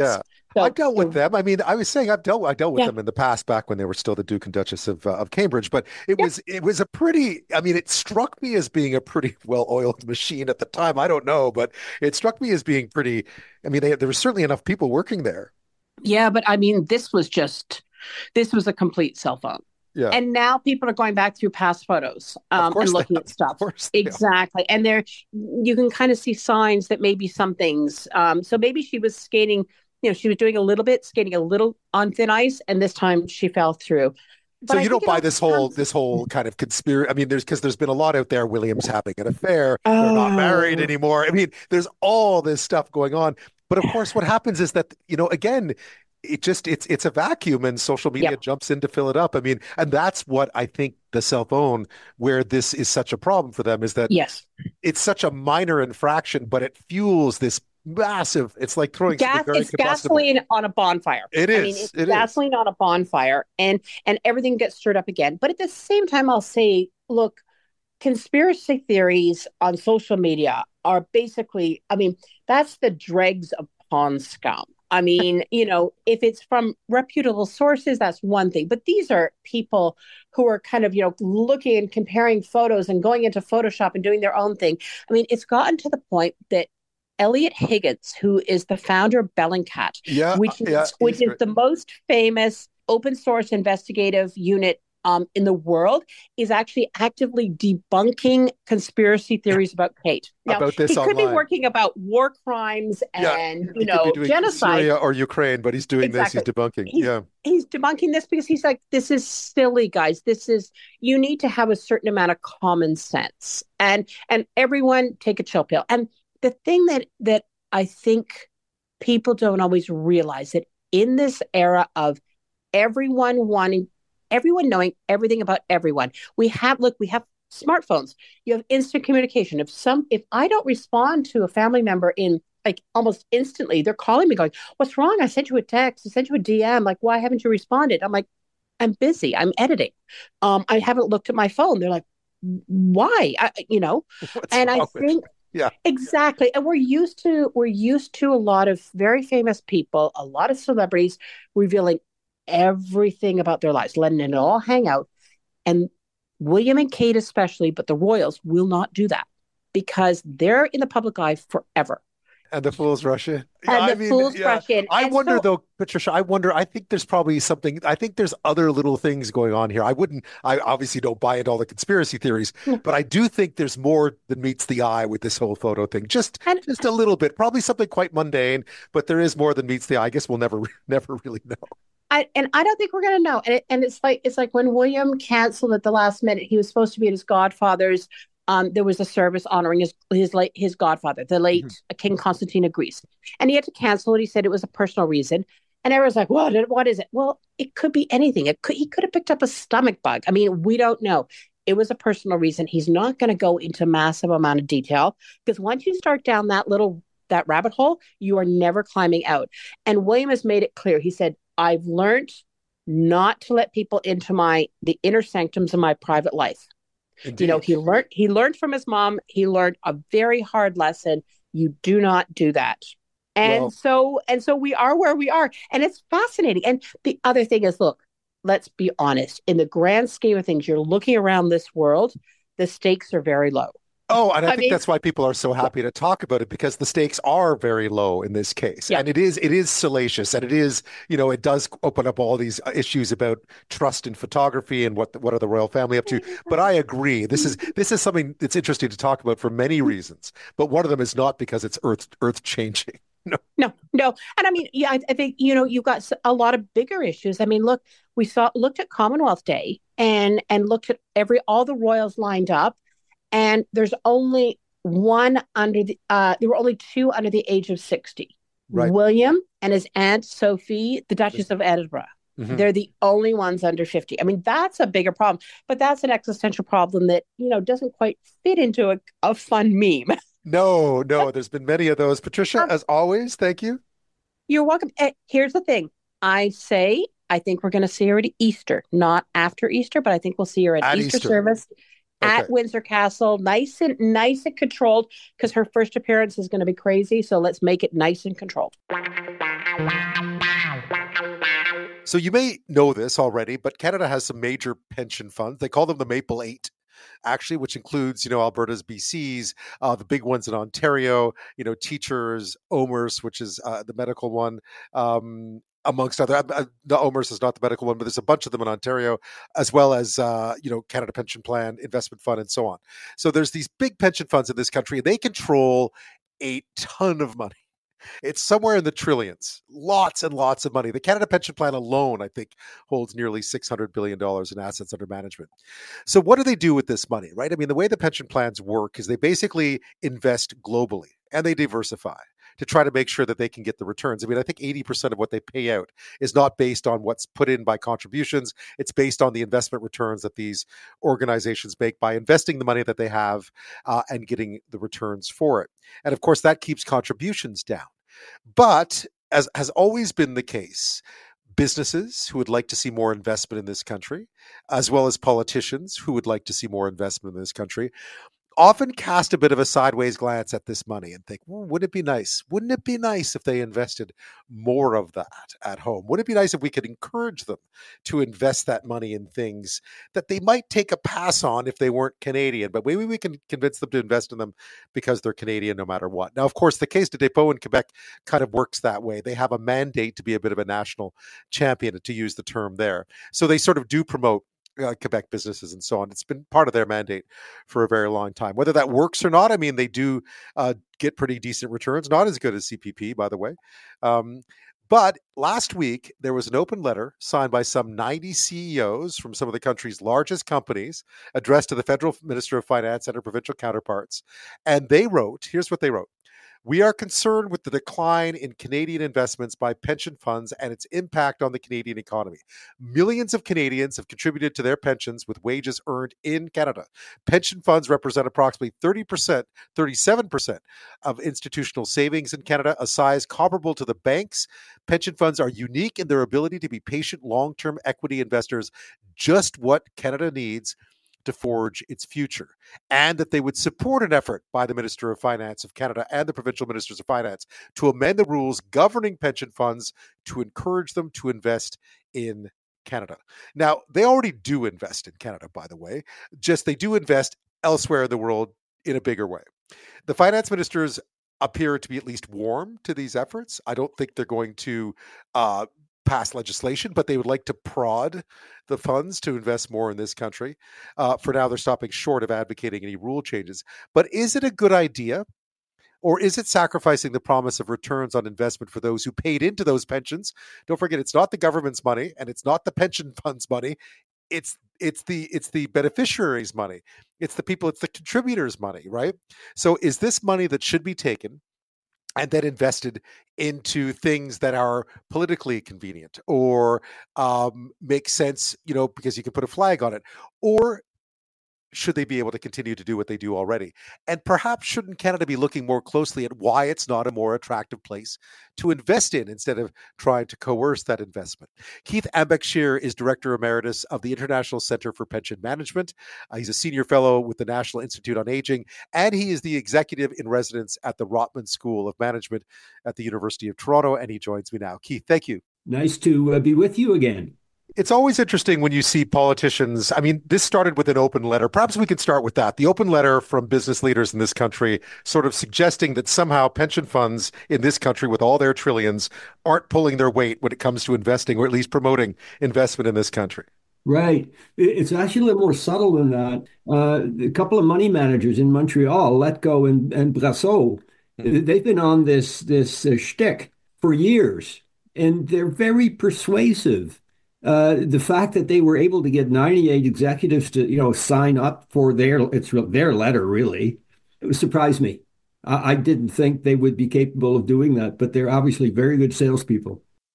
So, I've dealt with them. I mean, I was saying I've dealt I dealt with Yeah. them in the past, back when they were still the Duke and Duchess of uh, of Cambridge. But it Yeah. was it was a pretty. I mean, it struck me as being a pretty well-oiled machine at the time. I don't know, but it struck me as being pretty. I mean, they, there were certainly enough people working there. yeah, but I mean, this was just, this was a complete cell phone. Yeah, And now people are going back through past photos um, course and they looking have. at stuff. Of course they are. Exactly. And there, you can kind of see signs that maybe some things. Um, so maybe she was skating, you know, she was doing a little bit, skating a little on thin ice, and this time she fell through. But So I you don't think it buy also this whole comes- this whole kind of conspiracy. I mean, there's because there's been a lot out there. Williams having an affair. They're not married Oh. anymore. I mean, there's all this stuff going on. But of course, what happens is that, you know, again, it just it's it's a vacuum, and social media Yep. jumps in to fill it up. I mean, and that's what I think the cell phone, where this is such a problem for them, is that Yes. it's such a minor infraction, but it fuels this massive. It's like throwing Gas, something very it's combustible. gasoline on a bonfire. It I mean, is. it's It is. gasoline on a bonfire, and and everything gets stirred up again. But at the same time, I'll say, look, conspiracy theories on social media are basically, I mean, that's the dregs of pond scum. I mean, you know, if it's from reputable sources, that's one thing. But these are people who are kind of, you know, looking and comparing photos and going into Photoshop and doing their own thing. I mean, it's gotten to the point that Elliot Higgins, who is the founder of Bellingcat, Yeah, which is, yeah, which he's is great. the most famous open source investigative unit um, in the world, is actually actively debunking conspiracy theories about Kate. Now, About this he could be online. working about war crimes Yeah, and, he you could be know, doing genocide. Syria or Ukraine, but he's doing Exactly. this. He's debunking. He's, Yeah. he's debunking this because he's like, this is silly, guys. This is, you need to have a certain amount of common sense, and and everyone take a chill pill. And the thing that that I think people don't always realize, that in this era of everyone wanting, everyone knowing everything about everyone, we have, look, we have smartphones. You have instant communication. If some, if I don't respond to a family member in like almost instantly, they're calling me going, what's wrong? I sent you a text. I sent you a D M. Like, why haven't you responded? I'm like, I'm busy. I'm editing. Um, I haven't looked at my phone. They're like, why? I, you know, What's and I wrong with think Yeah. exactly. And we're used to, we're used to a lot of very famous people, a lot of celebrities revealing everything about their lives, letting it all hang out. And William and Kate especially, but the royals will not do that because they're in the public eye forever. And the fools rush in. And I the mean, fools yeah. rush in. I And wonder, so- though, Patricia, I wonder, I think there's probably something, I think there's other little things going on here. I wouldn't, I obviously don't buy into all the conspiracy theories, but I do think there's more than meets the eye with this whole photo thing. Just, And- just a little bit, probably something quite mundane, but there is more than meets the eye. I guess we'll never, never really know. I, and I don't think we're going to know. And, it, and it's like it's like when William canceled at the last minute. He was supposed to be at his godfather's. Um, there was a service honoring his his late his godfather, the late Mm-hmm. King Constantine of Greece, and he had to cancel it. He said it was a personal reason, and everyone's like, "What? What is it?" Well, it could be anything. It could he could have picked up a stomach bug. I mean, we don't know. It was a personal reason. He's not going to go into massive amount of detail because once you start down that little that rabbit hole, you are never climbing out. And William has made it clear. He said, I've learned not to let people into my the inner sanctums of my private life. Indeed. You know, he learned he learned from his mom. He learned a very hard lesson. You do not do that. And Well- so and so we are where we are. And it's fascinating. And the other thing is, look, let's be honest. In the grand scheme of things, you're looking around this world, the stakes are very low. Oh, and I, I think mean- that's why people are so happy to talk about it, because the stakes are very low in this case. Yeah. And it is it is salacious, and it is, you know, it does open up all these issues about trust in photography and what what are the royal family up to. But I agree. This is this is something that's interesting to talk about for many reasons. But one of them is not because it's earth earth changing. No. No, no. And I mean, yeah, I, I think, you know, you've got s- a lot of bigger issues. I mean, look, we saw looked at Commonwealth Day and and looked at every all the royals lined up, and there's only one under the uh there were only two under the age of sixty. Right. William and his aunt Sophie, the Duchess of Edinburgh. Mhm. They're the only ones under fifty. I mean, that's a bigger problem, but that's an existential problem that, you know, doesn't quite fit into a, a fun meme. No, no, there's been many of those. Patricia, as always, thank you. You're welcome. Eh, Here's the thing. I say I think we're going to see her at Easter, not after Easter, but I think we'll see her at, At Easter, Easter. service. at Okay. Windsor Castle, nice and nice and controlled, because her first appearance is going to be crazy. So let's make it nice and controlled. So you may know this already, but Canada has some major pension funds. They call them the Maple Eight, actually, which includes, you know, Alberta's, B C's, uh, the big ones in Ontario, you know, Teachers, OMERS, which is uh, the medical one, um, amongst other. Uh, the OMERS is not the medical one, but there's a bunch of them in Ontario, as well as, uh, you know, Canada Pension Plan, Investment Fund, and so on. So there's these big pension funds in this country, and they control a ton of money. It's somewhere in the trillions, lots and lots of money. The Canada Pension Plan alone, I think, holds nearly six hundred billion dollars in assets under management. So what do they do with this money, right? I mean, the way the pension plans work is they basically invest globally and they diversify to try to make sure that they can get the returns. I mean, I think eighty percent of what they pay out is not based on what's put in by contributions. It's based on the investment returns that these organizations make by investing the money that they have uh, and getting the returns for it. And of course, that keeps contributions down. But as has always been the case, businesses who would like to see more investment in this country, as well as politicians who would like to see more investment in this country, often cast a bit of a sideways glance at this money and think, well, wouldn't it be nice? Wouldn't it be nice if they invested more of that at home? Wouldn't it be nice if we could encourage them to invest that money in things that they might take a pass on if they weren't Canadian, but maybe we can convince them to invest in them because they're Canadian no matter what. Now, of course, the Caisse de dépôt in Quebec kind of works that way. They have a mandate to be a bit of a national champion, to use the term there. So they sort of do promote Uh, Quebec businesses and so on. It's been part of their mandate for a very long time. Whether that works or not, I mean, they do uh, get pretty decent returns, not as good as C P P, by the way. Um, but last week, there was an open letter signed by some ninety C E Os from some of the country's largest companies, addressed to the federal Minister of Finance and her provincial counterparts. And they wrote, here's what they wrote. We are concerned with the decline in Canadian investments by pension funds and its impact on the Canadian economy. Millions of Canadians have contributed to their pensions with wages earned in Canada. Pension funds represent approximately thirty percent, thirty-seven percent of institutional savings in Canada, a size comparable to the banks. Pension funds are unique in their ability to be patient, long-term equity investors, just what Canada needs to forge its future, and that they would support an effort by the Minister of Finance of Canada and the provincial ministers of finance to amend the rules governing pension funds to encourage them to invest in Canada. Now, they already do invest in Canada, by the way, just they do invest elsewhere in the world in a bigger way. The finance ministers appear to be at least warm to these efforts. I don't think they're going to uh, pass legislation, but they would like to prod the funds to invest more in this country. Uh, for now, they're stopping short of advocating any rule changes. But is it a good idea? Or is it sacrificing the promise of returns on investment for those who paid into those pensions? Don't forget, it's not the government's money and it's not the pension fund's money. It's it's the it's the beneficiaries' money. It's the people, it's the contributors' money, right? So is this money that should be taken and then invested into things that are politically convenient or um, make sense, you know, because you can put a flag on it? Or should they be able to continue to do what they do already? And perhaps shouldn't Canada be looking more closely at why it's not a more attractive place to invest in instead of trying to coerce that investment? Keith Ambekshir is Director Emeritus of the International Centre for Pension Management. Uh, he's a senior fellow with the National Institute on Aging, and he is the executive in residence at the Rotman School of Management at the University of Toronto, and he joins me now. Keith, thank you. Nice to uh, be with you again. It's always interesting when you see politicians. I mean, this started with an open letter. Perhaps we could start with that. The open letter from business leaders in this country sort of suggesting that somehow pension funds in this country with all their trillions aren't pulling their weight when it comes to investing, or at least promoting investment in this country. Right. It's actually a little more subtle than that. Uh, a couple of money managers in Montreal, Letgo and, and Brasso, mm-hmm. they've been on this, this uh, shtick for years, and they're very persuasive. Uh, the fact that they were able to get ninety-eight executives to, you know, sign up for their, it's their letter, really, it surprised me. I, I didn't think they would be capable of doing that, but they're obviously very good salespeople.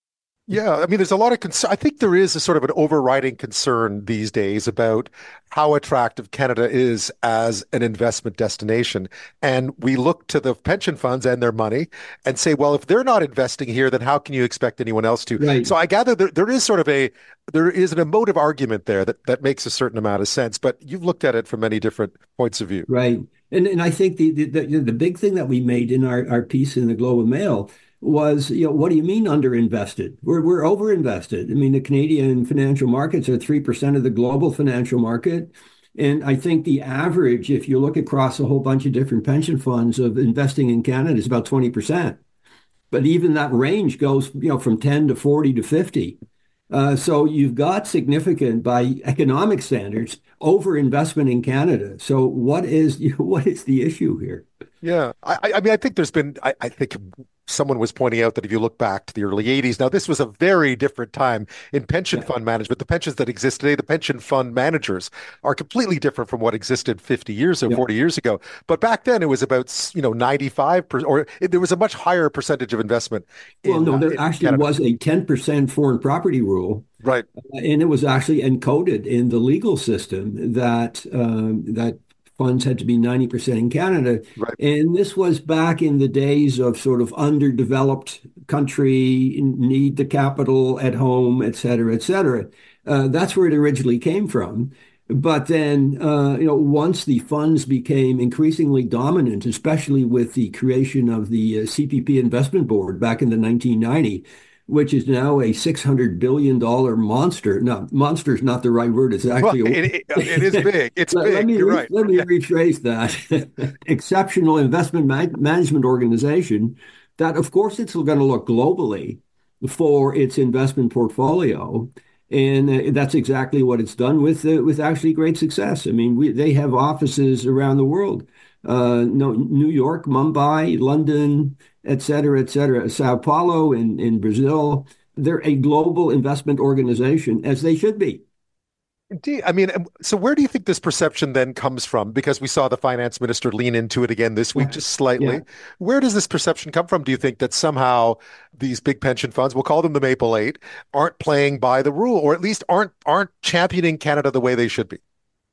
Yeah, I mean, there's a lot of concern. I think there is a sort of an overriding concern these days about how attractive Canada is as an investment destination. And we look to the pension funds and their money and say, well, if they're not investing here, then how can you expect anyone else to? Right. So I gather there, there is sort of a there is an emotive argument there that, that makes a certain amount of sense, but you've looked at it from many different points of view. Right. And and I think the the, the, the big thing that we made in our, our piece in the Globe and Mail was, you know, what do you mean underinvested? We're we're overinvested. I mean, the Canadian financial markets are three percent of the global financial market. And I think the average, if you look across a whole bunch of different pension funds of investing in Canada, is about twenty percent. But even that range goes, you know, from ten to forty to fifty. Uh, so you've got significant, by economic standards, overinvestment in Canada. So what is what is the issue here? Yeah, I, I mean, I think there's been, I, I think someone was pointing out that if you look back to the early eighties, now this was a very different time in pension Yeah. fund management. The pensions that exist today, the pension fund managers are completely different from what existed fifty years or Yeah. forty years ago. But back then it was about, you know, ninety-five percent, or it, there was a much higher percentage of investment Well, in, no, uh, there in actually Canada. was a ten percent foreign property rule, Right. and it was actually encoded in the legal system that um, that funds had to be ninety percent in Canada. Right. And this was back in the days of sort of underdeveloped country, need the capital at home, et cetera, et cetera. Uh, that's where it originally came from. But then, uh, you know, once the funds became increasingly dominant, especially with the creation of the uh, C P P Investment Board back in the nineteen ninety, which is now a six hundred billion dollars monster. No, monster is not the right word. It's Well, actually a, it, it, it is big. It's let, big. let me You're re- right. let me Yeah. rephrase that. Exceptional investment ma- management organization that, of course, it's going to look globally for its investment portfolio. And uh, that's exactly what it's done with uh, with actually great success. I mean, we, they have offices around the world. Uh, no, New York, Mumbai, London, et cetera, et cetera, Sao Paulo in, in Brazil. They're a global investment organization, as they should be. Indeed. I mean, um, so where do you think this perception then comes from? Because we saw the finance minister lean into it again this week, Yeah. just slightly. Yeah. Where does this perception come from? Do you think that somehow these big pension funds, we'll call them the Maple Eight, aren't playing by the rule, or at least aren't aren't championing Canada the way they should be?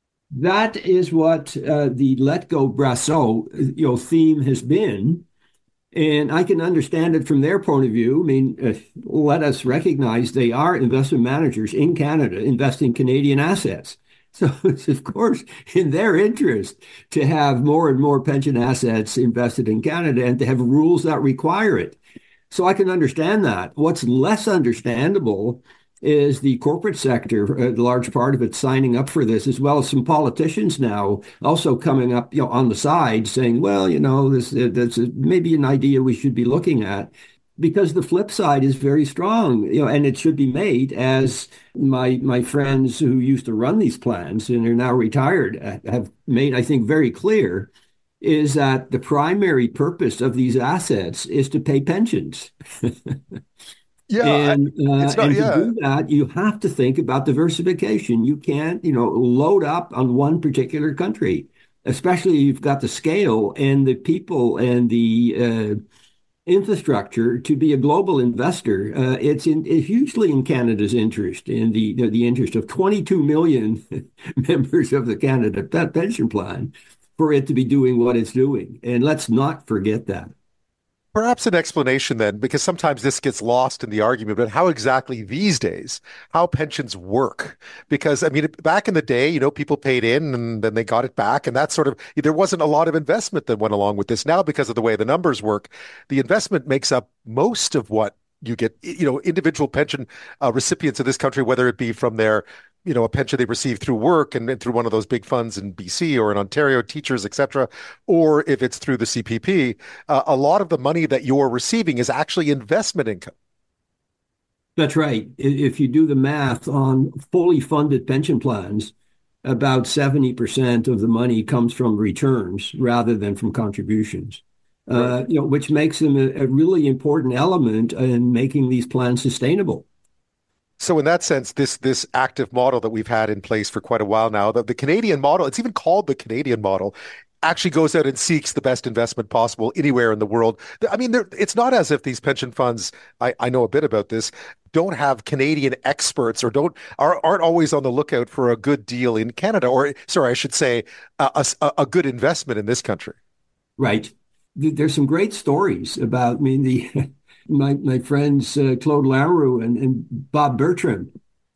That is what uh, the Let Go Brasso, you know, theme has been. And I can understand it from their point of view. I mean, uh, let us recognize they are investment managers in Canada investing Canadian assets. So it's, of course, in their interest to have more and more pension assets invested in Canada and to have rules that require it. So I can understand that. What's less understandable is the corporate sector, a large part of it, signing up for this, as well as some politicians now also coming up, you know, on the side saying, well, you know, this that's maybe an idea we should be looking at, because the flip side is very strong, you know, and it should be made, as my my friends who used to run these plans and are now retired have made, I think, very clear, is that the primary purpose of these assets is to pay pensions. Yeah, And uh, it's not. and to Yeah, do that, you have to think about diversification. You can't, you know, load up on one particular country, especially if you've got the scale and the people and the uh, infrastructure to be a global investor. Uh, it's in it's hugely in Canada's interest, in the the, the interest of twenty-two million members of the Canada Pension Plan, for it to be doing what it's doing. And let's not forget that. perhaps an explanation then, because sometimes this gets lost in the argument, but how exactly these days, how pensions work. Because, I mean, back in the day, you know, people paid in and then they got it back. And that sort of, there wasn't a lot of investment that went along with this. Now, because of the way the numbers work, the investment makes up most of what you get, you know, individual pension uh, recipients of this country, whether it be from their you know, a pension they receive through work and, and through one of those big funds in B C or in Ontario, teachers, et cetera, or if it's through the C P P, uh, a lot of the money that you're receiving is actually investment income. That's right. If you do the math on fully funded pension plans, about seventy percent of the money comes from returns rather than from contributions. Right. Uh, you know, which makes them a, a really important element in making these plans sustainable. So in that sense, this this active model that we've had in place for quite a while now, the, the Canadian model, it's even called the Canadian model, actually goes out and seeks the best investment possible anywhere in the world. I mean, it's not as if these pension funds, I, I know a bit about this, don't have Canadian experts or don't are, aren't always on the lookout for a good deal in Canada, or sorry, I should say a, a, a good investment in this country. Right. There's some great stories about, I mean, the my my friends uh, Claude Lamoureux and, and Bob Bertram,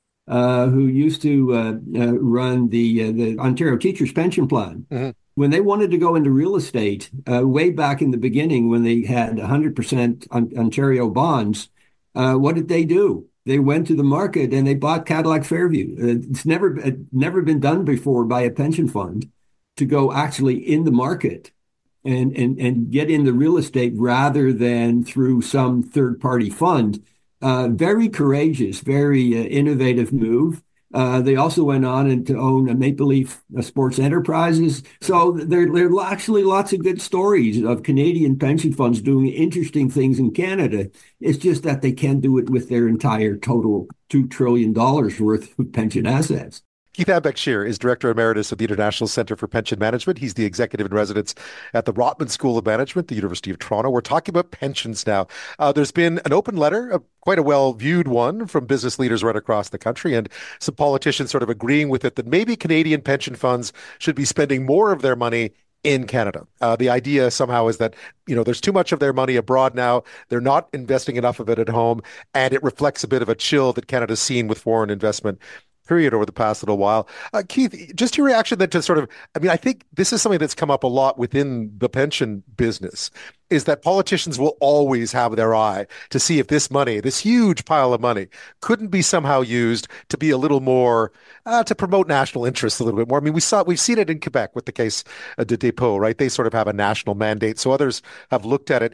uh, who used to uh, uh, run the uh, the Ontario Teachers Pension Plan. Mm-hmm. When they wanted to go into real estate, uh, way back in the beginning, when they had one hundred percent on, Ontario bonds, uh, what did they do? They went to the market and they bought Cadillac Fairview. Uh, it's never never been done before by a pension fund to go actually in the market and and and get in the real estate rather than through some third party fund. Uh, very courageous, very uh, innovative move. Uh, they also went on and to own a Maple Leaf uh, Sports Enterprises. So there, there are actually lots of good stories of Canadian pension funds doing interesting things in Canada. It's just that they can't do it with their entire total two trillion dollars worth of pension assets. Keith Ambek-Shear is Director Emeritus of the International Centre for Pension Management. He's the Executive in Residence at the Rotman School of Management, the University of Toronto. We're talking about pensions now. Uh, there's been an open letter, a, quite a well-viewed one, from business leaders right across the country, and some politicians sort of agreeing with it that maybe Canadian pension funds should be spending more of their money in Canada. Uh, the idea somehow is that, you know, there's too much of their money abroad now. They're not investing enough of it at home, and it reflects a bit of a chill that Canada's seen with foreign investment period over the past little while. Uh, Keith, just your reaction then to sort of, I mean, I think this is something that's come up a lot within the pension business, is that politicians will always have their eye to see if this money, this huge pile of money, couldn't be somehow used to be a little more, uh, to promote national interests a little bit more. I mean, we saw, we've seen it in Quebec with the case of de Dépôt, right? They sort of have a national mandate. So others have looked at it.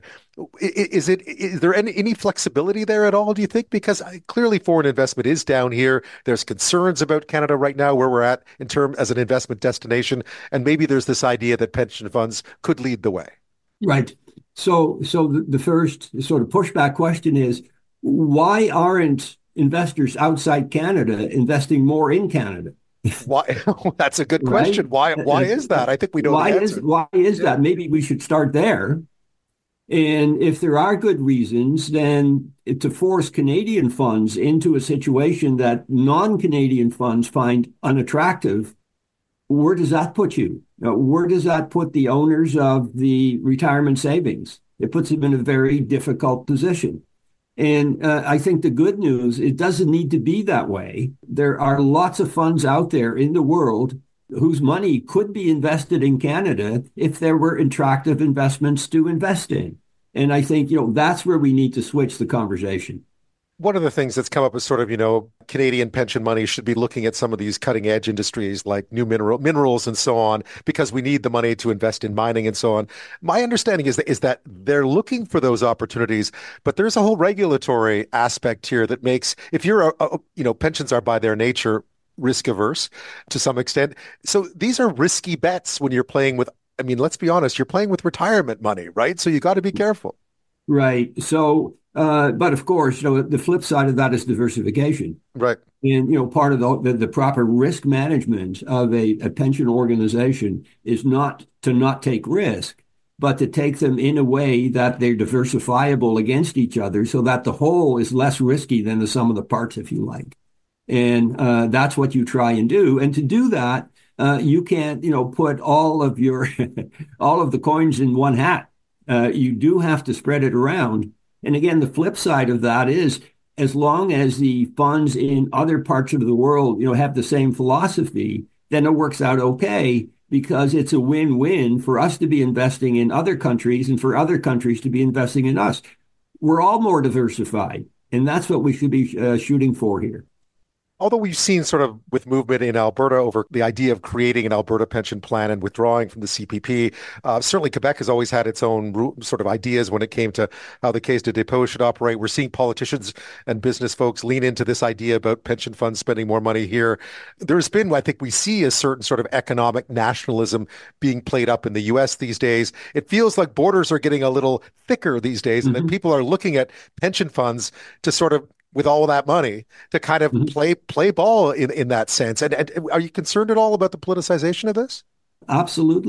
Is it, is there any, any flexibility there at all, do you think? Because clearly foreign investment is down here. There's concerns about Canada right now, where we're at in terms as an investment destination. And maybe there's this idea that pension funds could lead the way. Right. So, so the, the first sort of pushback question is, why aren't investors outside Canada investing more in Canada? Why? That's a good question. Right? Why? Why is that? I think we know why the answer. Is, why is yeah. that? Maybe we should start there. And if there are good reasons, then to force Canadian funds into a situation that non-Canadian funds find unattractive, where does that put you? Uh, where does that put the owners of the retirement savings? It puts them in a very difficult position. And uh, I think the good news, it doesn't need to be that way. There are lots of funds out there in the world whose money could be invested in Canada if there were attractive investments to invest in. And I think, you know, that's where we need to switch the conversation. One of the things that's come up is sort of, you know, Canadian pension money should be looking at some of these cutting edge industries like new mineral minerals and so on, because we need the money to invest in mining and so on. My understanding is that, is that they're looking for those opportunities, but there's a whole regulatory aspect here that makes, if you're, a, a, you know, pensions are by their nature risk averse to some extent. So these are risky bets when you're playing with, I mean, let's be honest, you're playing with retirement money, right? So you got to be careful. Right. So, uh, but of course, you know, the flip side of that is diversification. Right. And, you know, part of the, the, the proper risk management of a, a pension organization is not to not take risk, but to take them in a way that they're diversifiable against each other so that the whole is less risky than the sum of the parts, if you like. And uh, that's what you try and do. And to do that, uh, you can't, you know, put all of your, all of the coins in one hat. Uh, you do have to spread it around. And again, the flip side of that is, as long as the funds in other parts of the world, you know, have the same philosophy, then it works out okay, because it's a win-win for us to be investing in other countries and for other countries to be investing in us. We're all more diversified, and that's what we should be uh, shooting for here. Although we've seen sort of with movement in Alberta over the idea of creating an Alberta pension plan and withdrawing from the C P P, uh, certainly Quebec has always had its own sort of ideas when it came to how the Caisse de dépôt should operate. We're seeing politicians and business folks lean into this idea about pension funds spending more money here. There's been, I think we see a certain sort of economic nationalism being played up in the U S these days. It feels like borders are getting a little thicker these days, and mm-hmm. that people are looking at pension funds to sort of, with all of that money, to kind of mm-hmm. play play ball in, in that sense. And, and are you concerned at all about the politicization of this? Absolutely.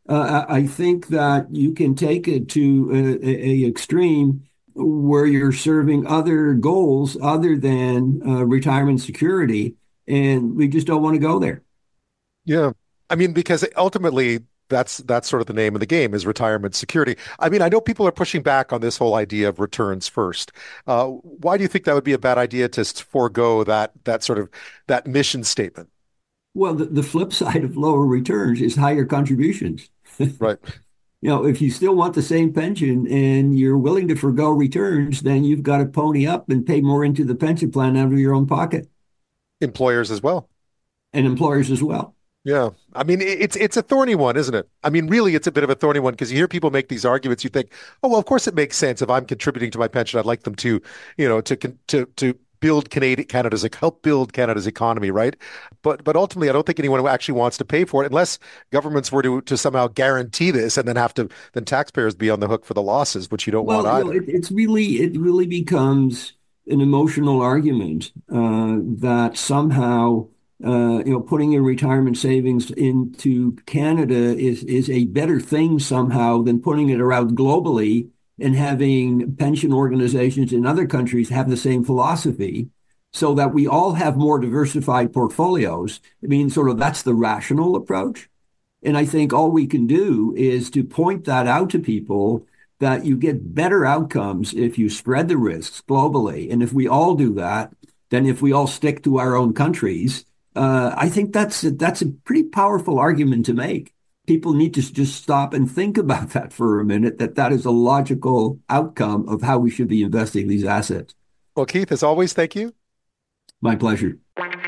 Uh, I I think that you can take it to a, a a extreme where you're serving other goals other than uh, retirement security, and we just don't want to go there. Yeah. I mean, because ultimately that's that's sort of the name of the game is retirement security. I mean, I know people are pushing back on this whole idea of returns first. Uh, why do you think that would be a bad idea to s- forego that that sort of that mission statement? Well, the, the flip side of lower returns is higher contributions. Right. You know, if you still want the same pension and you're willing to forego returns, then you've got to pony up and pay more into the pension plan out of your own pocket, Employers as well. and employers as well. Yeah. I mean, it- it's it's a thorny one, isn't it? I mean, really, it's a bit of a thorny one because you hear people make these arguments. You think, oh, well, of course it makes sense. If I'm contributing to my pension, I'd like them to, you know, to con- to to build Canada, Canada's help build Canada's economy, right? But but ultimately, I don't think anyone actually wants to pay for it unless governments were to to somehow guarantee this and then have to then taxpayers be on the hook for the losses, which you don't want Well, you know, either. it, it's really it really becomes an emotional argument uh, that somehow uh, you know putting your retirement savings into Canada is is a better thing somehow than putting it around globally and having pension organizations in other countries have the same philosophy, so that we all have more diversified portfolios. I mean, sort of that's the rational approach. And I think all we can do is to point that out to people that you get better outcomes if you spread the risks globally. And if we all do that, then if we all stick to our own countries, uh, I think that's a, that's a pretty powerful argument to make. People need to just stop and think about that for a minute, that that is a logical outcome of how we should be investing these assets. Well, Keith, as always, thank you. My pleasure.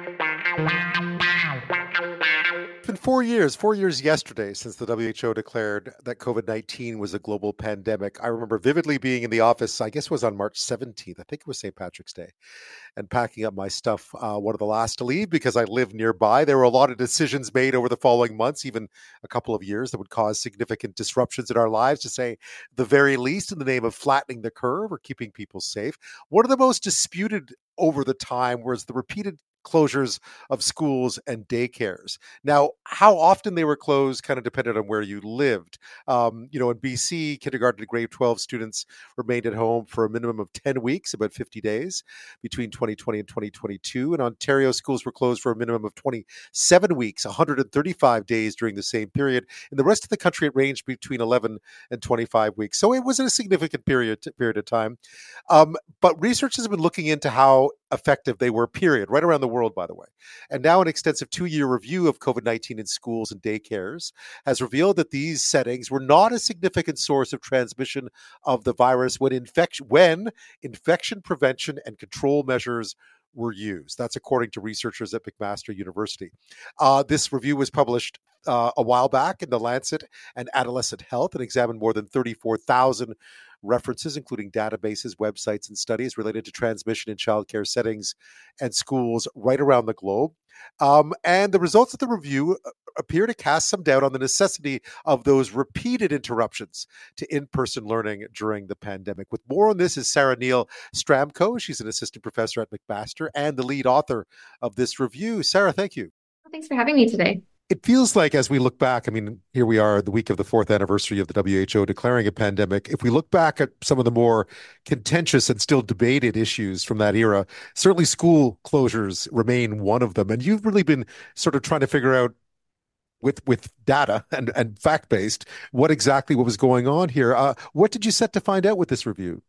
It's been four years, four years yesterday since the W H O declared that COVID nineteen was a global pandemic. I remember vividly being in the office, I guess it was on March seventeenth. I think it was Saint Patrick's Day, and packing up my stuff, uh, one of the last to leave because I live nearby. There were a lot of decisions made over the following months, even a couple of years, that would cause significant disruptions in our lives, to say the very least, in the name of flattening the curve or keeping people safe. One of the most disputed over the time was the repeated closures of schools and daycares. Now, how often they were closed kind of depended on where you lived. Um, you know, in B C, kindergarten to grade twelve students remained at home for a minimum of ten weeks, about fifty days, between twenty twenty and twenty twenty-two. In Ontario, schools were closed for a minimum of twenty-seven weeks, one hundred thirty-five days during the same period. In the rest of the country, it ranged between eleven and twenty-five weeks. So it was a significant period, period of time. Um, but research has been looking into how effective they were, period, right around the world, by the way. And now an extensive two-year review of COVID nineteen in schools and daycares has revealed that these settings were not a significant source of transmission of the virus when infection, when infection prevention and control measures were used. That's according to researchers at McMaster University. Uh, this review was published uh, a while back in The Lancet and Adolescent Health and examined more than thirty-four thousand references, including databases, websites, and studies related to transmission in childcare settings and schools right around the globe. Um, and the results of the review appear to cast some doubt on the necessity of those repeated interruptions to in-person learning during the pandemic. With more on this is Sarah Neil Stramko. She's an assistant professor at McMaster and the lead author of this review. Sarah, thank you. Thanks for having me today. It feels like as we look back, I mean, here we are the week of the fourth anniversary of the W H O declaring a pandemic. If we look back at some of the more contentious and still debated issues from that era, certainly school closures remain one of them. And you've really been sort of trying to figure out with with data and, and fact-based what exactly what was going on here. Uh, what did you set to find out with this review?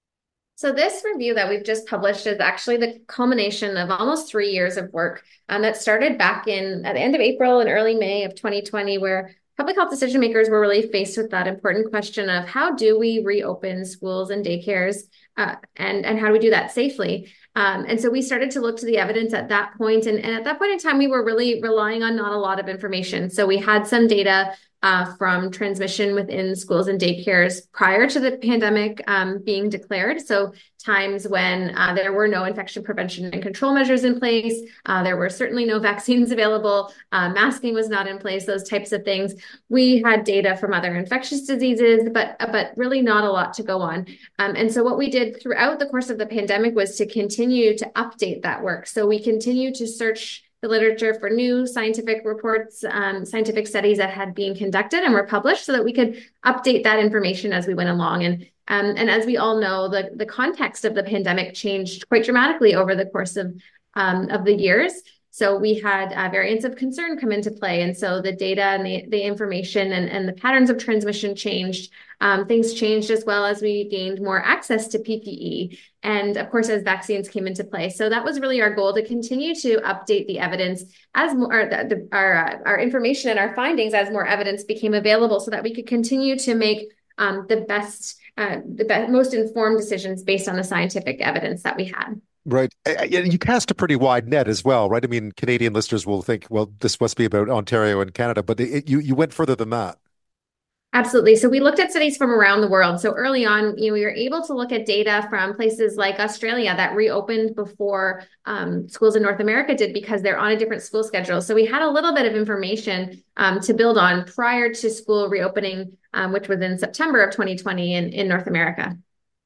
So this review that we've just published is actually the culmination of almost three years of work um, that started back in at the end of April and early May of twenty twenty, where public health decision makers were really faced with that important question of how do we reopen schools and daycares uh, and, and how do we do that safely? Um, and so we started to look to the evidence at that point. And, and at that point in time, we were really relying on not a lot of information. So we had some data Uh, from transmission within schools and daycares prior to the pandemic um, being declared. So times when uh, there were no infection prevention and control measures in place, uh, there were certainly no vaccines available, uh, masking was not in place, those types of things. We had data from other infectious diseases, but, but really not a lot to go on. Um, and so what we did throughout the course of the pandemic was to continue to update that work. So we continue to search the literature for new scientific reports, um, scientific studies that had been conducted and were published so that we could update that information as we went along. And um, and as we all know, the, the context of the pandemic changed quite dramatically over the course of, um, of the years. So we had uh, variants of concern come into play. And so the data and the, the information and, and the patterns of transmission changed. Um, things changed as well as we gained more access to P P E. And of course, as vaccines came into play. So that was really our goal, to continue to update the evidence as more, the, the, our, uh, our information and our findings as more evidence became available, so that we could continue to make um, the best, uh, the best, most informed decisions based on the scientific evidence that we had. Right. And you cast a pretty wide net as well, right? I mean, Canadian listeners will think, well, this must be about Ontario and Canada, but it, you, you went further than that. Absolutely. So we looked at studies from around the world. So early on, you know, we were able to look at data from places like Australia that reopened before um, schools in North America did, because they're on a different school schedule. So we had a little bit of information um, to build on prior to school reopening, um, which was in September of twenty twenty in, in North America.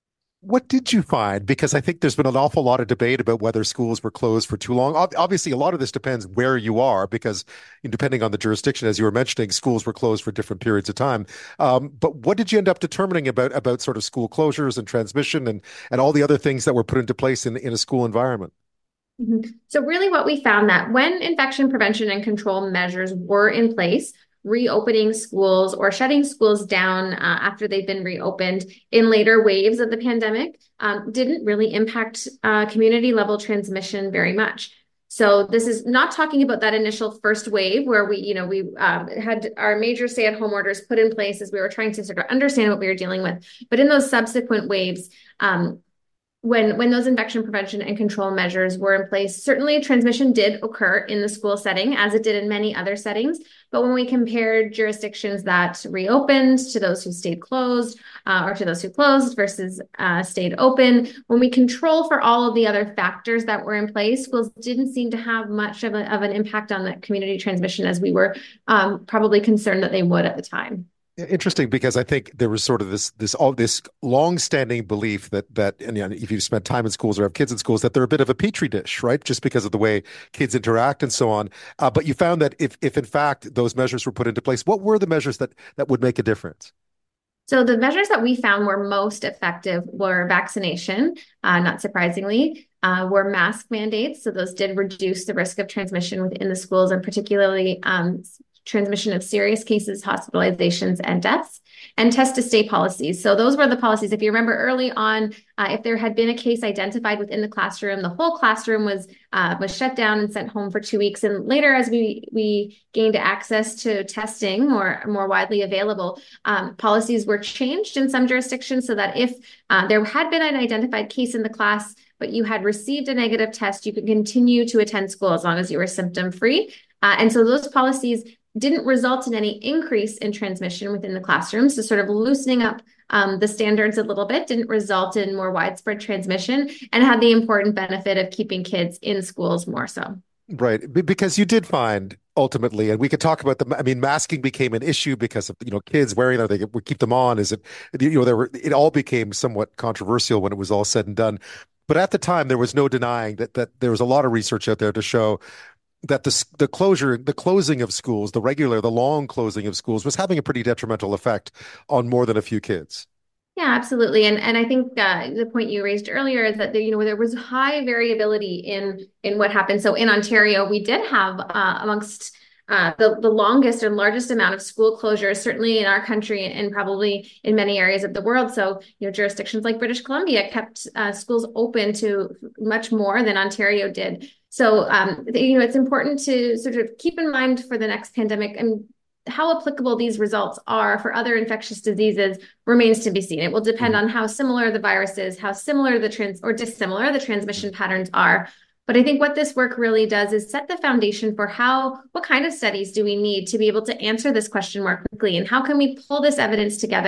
What did you find? Because I think there's been an awful lot of debate about whether schools were closed for too long. Obviously, a lot of this depends where you are, because depending on the jurisdiction, as you were mentioning, schools were closed for different periods of time. Um, but what did you end up determining about about sort of school closures and transmission and, and all the other things that were put into place in, in a school environment? Mm-hmm. So really what we found, that when infection prevention and control measures were in place, reopening schools or shutting schools down uh, after they've been reopened in later waves of the pandemic um, didn't really impact uh, community level transmission very much. So this is not talking about that initial first wave where we, you know, we um, had our major stay-at-home orders put in place as we were trying to sort of understand what we were dealing with. But in those subsequent waves, um, When when those infection prevention and control measures were in place, certainly transmission did occur in the school setting, as it did in many other settings. But when we compared jurisdictions that reopened to those who stayed closed, uh, or to those who closed versus uh, stayed open, when we control for all of the other factors that were in place, schools didn't seem to have much of, a, of an impact on the community transmission as we were um, probably concerned that they would at the time. Interesting, because I think there was sort of this this all this long-standing belief that that and, you know, if you've spent time in schools or have kids in schools, that they're a bit of a petri dish, right? Just because of the way kids interact and so on. Uh, but you found that if if in fact those measures were put into place, what were the measures that that would make a difference? So the measures that we found were most effective were vaccination, uh, not surprisingly, uh, were mask mandates. So those did reduce the risk of transmission within the schools, and particularly um, transmission of serious cases, hospitalizations, and deaths, and test to stay policies. So those were the policies. If you remember early on, uh, if there had been a case identified within the classroom, the whole classroom was uh, was shut down and sent home for two weeks. And later, as we we gained access to testing, or more widely available, um, policies were changed in some jurisdictions so that if uh, there had been an identified case in the class, but you had received a negative test, you could continue to attend school as long as you were symptom-free. Uh, and so those policies didn't result in any increase in transmission within the classroom. So sort of loosening up um, the standards a little bit didn't result in more widespread transmission, and had the important benefit of keeping kids in schools more so. Right. Because you did find ultimately, and we could talk about the, I mean, masking became an issue because of, you know, kids wearing them, they would keep them on. Is it, you know, there were, it all became somewhat controversial when it was all said and done. But at the time, there was no denying that that there was a lot of research out there to show that the the closure, the closing of schools, the regular, the long closing of schools was having a pretty detrimental effect on more than a few kids. Yeah, absolutely. And and I think uh, the point you raised earlier is that, you know, there was high variability in in what happened. So in Ontario, we did have uh, amongst Uh, the, the longest and largest amount of school closures, certainly in our country and probably in many areas of the world. So, you know, jurisdictions like British Columbia kept uh, schools open to much more than Ontario did. So, um, you know, it's important to sort of keep in mind for the next pandemic, and how applicable these results are for other infectious diseases remains to be seen. It will depend on how similar the virus is, how similar the trans or dissimilar the transmission patterns are. But I think what this work really does is set the foundation for how, what kind of studies do we need to be able to answer this question more quickly, and how can we pull this evidence together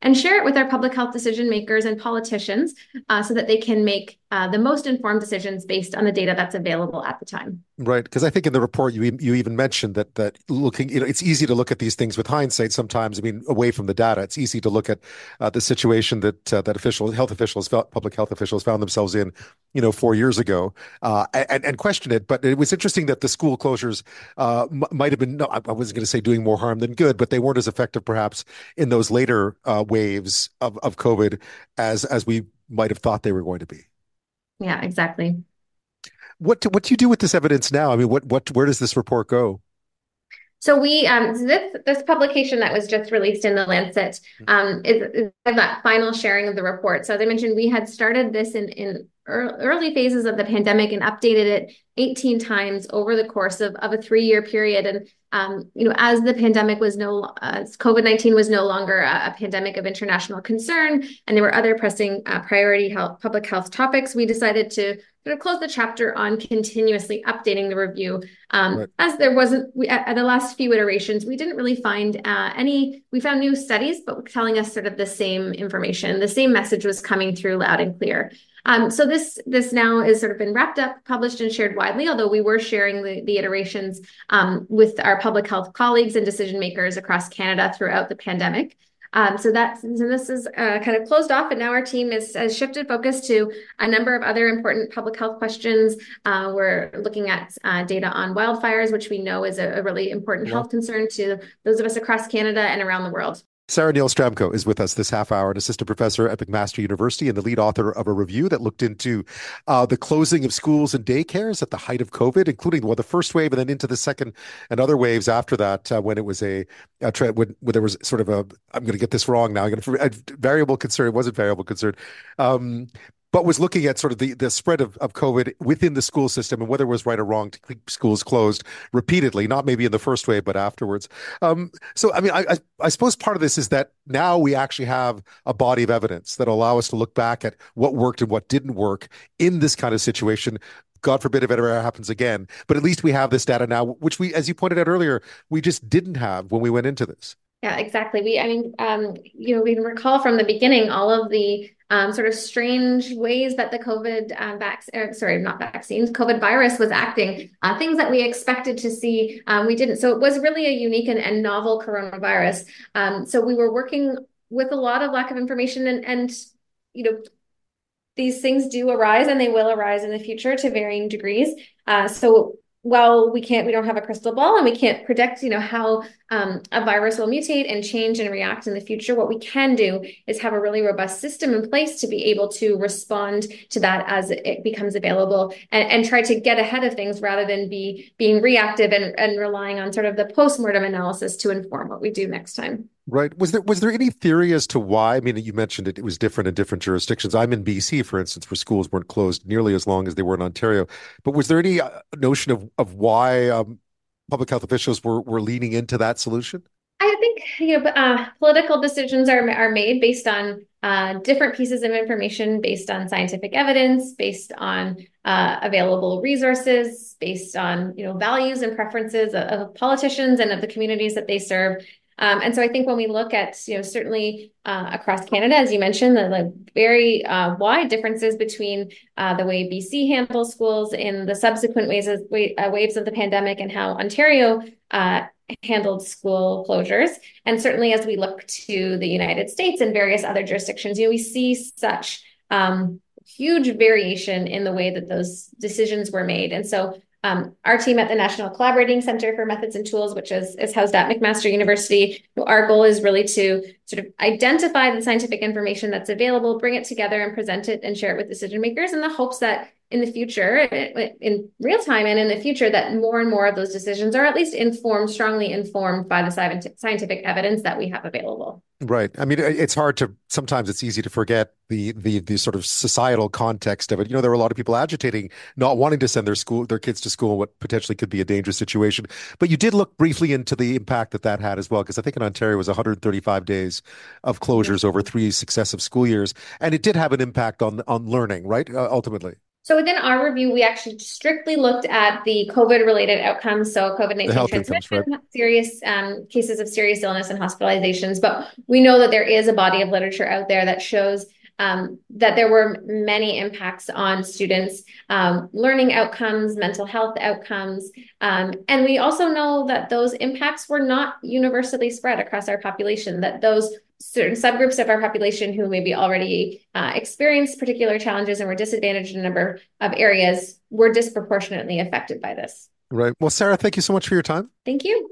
and share it with our public health decision makers and politicians uh, so that they can make uh, the most informed decisions based on the data that's available at the time. Right, because I think in the report you you even mentioned that that looking, you know, it's easy to look at these things with hindsight sometimes. I mean, away from the data, it's easy to look at uh, the situation that uh, that officials, health officials, public health officials found themselves in, you know, four years ago, uh, and and question it. But it was interesting that the school closures uh, m- might have been, no, I wasn't going to say doing more harm than good, but they weren't as effective perhaps in those later uh, waves of of COVID as as we might have thought they were going to be. Yeah, exactly. What do, what do you do with this evidence now? I mean, what what where does this report go? So we um this this publication that was just released in the Lancet um is, is that final sharing of the report. So as I mentioned, we had started this in in early phases of the pandemic and updated it eighteen times over the course of, of a three-year period. And um, you know, as the pandemic was no, as COVID nineteen was no longer a, a pandemic of international concern, and there were other pressing uh, priority health, public health topics, we decided to sort of close the chapter on continuously updating the review. Um, right. As there wasn't, we, at, at the last few iterations, we didn't really find uh, any, we found new studies, but telling us sort of the same information. The same message was coming through loud and clear. Um, so this this now is sort of been wrapped up, published, and shared widely, although we were sharing the, the iterations um, with our public health colleagues and decision makers across Canada throughout the pandemic. Um, so that's and this is uh, kind of closed off, and now our team is, has shifted focus to a number of other important public health questions. Uh, we're looking at uh, data on wildfires, which we know is a, a really important yeah. health concern to those of us across Canada and around the world. Sarah Neal-Stramko is with us this half hour, an assistant professor at McMaster University and the lead author of a review that looked into uh, the closing of schools and daycares at the height of COVID, including well, the first wave and then into the second and other waves after that, uh, when it was a, a tra- when, when there was sort of a, I'm going to get this wrong now, I'm going to, a variable concern, it wasn't variable concern, um, but was looking at sort of the, the spread of, of COVID within the school system and whether it was right or wrong to keep schools closed repeatedly, not maybe in the first wave, but afterwards. Um, so, I mean, I, I, I suppose part of this is that now we actually have a body of evidence that allow us to look back at what worked and what didn't work in this kind of situation. God forbid if it ever happens again. But at least we have this data now, which we, as you pointed out earlier, we just didn't have when we went into this. Yeah, exactly. We, I mean, um, you know, we can recall from the beginning all of the um, sort of strange ways that the COVID um, vaccine, sorry, not vaccines, COVID virus was acting, uh, things that we expected to see, um, we didn't. So it was really a unique and, and novel coronavirus. Um, so we were working with a lot of lack of information and, and, you know, these things do arise and they will arise in the future to varying degrees. Uh, so while we can't, we don't have a crystal ball and we can't predict, you know, how um, a virus will mutate and change and react in the future, what we can do is have a really robust system in place to be able to respond to that as it becomes available and, and try to get ahead of things rather than be being reactive and, and relying on sort of the postmortem analysis to inform what we do next time. Right. Was there was there any theory as to why? I mean, you mentioned it, it was different in different jurisdictions. I'm in B C, for instance, where schools weren't closed nearly as long as they were in Ontario. But was there any uh, notion of, of why um, public health officials were, were leaning into that solution? I think you know, uh, political decisions are are made based on uh, different pieces of information, based on scientific evidence, based on uh, available resources, based on you know values and preferences of, of politicians and of the communities that they serve. Um, and so I think when we look at, you know, certainly uh, across Canada, as you mentioned, the, the very uh, wide differences between uh, the way B C handles schools in the subsequent waves of, uh, waves of the pandemic and how Ontario uh, handled school closures. And certainly as we look to the United States and various other jurisdictions, you know, we see such um, huge variation in the way that those decisions were made. And so Um, our team at the National Collaborating Center for Methods and Tools, which is, is housed at McMaster University, our goal is really to sort of identify the scientific information that's available, bring it together and present it and share it with decision makers in the hopes that in the future, in real time and in the future, that more and more of those decisions are at least informed, strongly informed by the scientific evidence that we have available. Right. I mean, it's hard to, sometimes it's easy to forget the, the, the sort of societal context of it. You know, there were a lot of people agitating, not wanting to send their school, their kids to school, what potentially could be a dangerous situation. But you did look briefly into the impact that that had as well, because I think in Ontario it was one hundred thirty-five days of closures yeah. over three successive school years. And it did have an impact on, on learning, right? Uh, ultimately. So within our review, we actually strictly looked at the COVID-related outcomes, so COVID nineteen transmission, right? serious um, cases of serious illness and hospitalizations. But we know that there is a body of literature out there that shows um, that there were many impacts on students' um, learning outcomes, mental health outcomes. Um, and we also know that those impacts were not universally spread across our population, that those certain subgroups of our population who maybe already uh, experienced particular challenges and were disadvantaged in a number of areas were disproportionately affected by this. Right. Well, Sarah, thank you so much for your time. Thank you.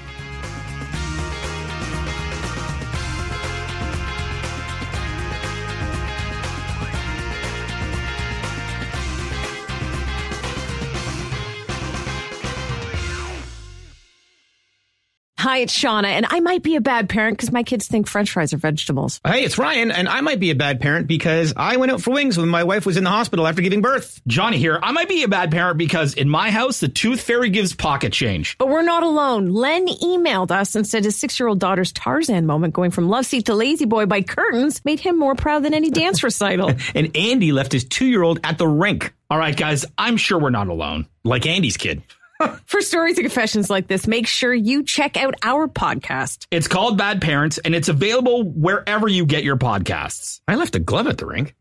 Hi, it's Shauna, and I might be a bad parent because my kids think French fries are vegetables. Hey, it's Ryan, and I might be a bad parent because I went out for wings when my wife was in the hospital after giving birth. Johnny here. I might be a bad parent because in my house, the tooth fairy gives pocket change. But we're not alone. Len emailed us and said his six-year-old daughter's Tarzan moment going from love seat to lazy boy by curtains made him more proud than any dance recital. And Andy left his two-year-old at the rink. All right, guys, I'm sure we're not alone. Like Andy's kid. For stories and confessions like this, make sure you check out our podcast. It's called Bad Parents, and it's available wherever you get your podcasts. I left a glove at the rink.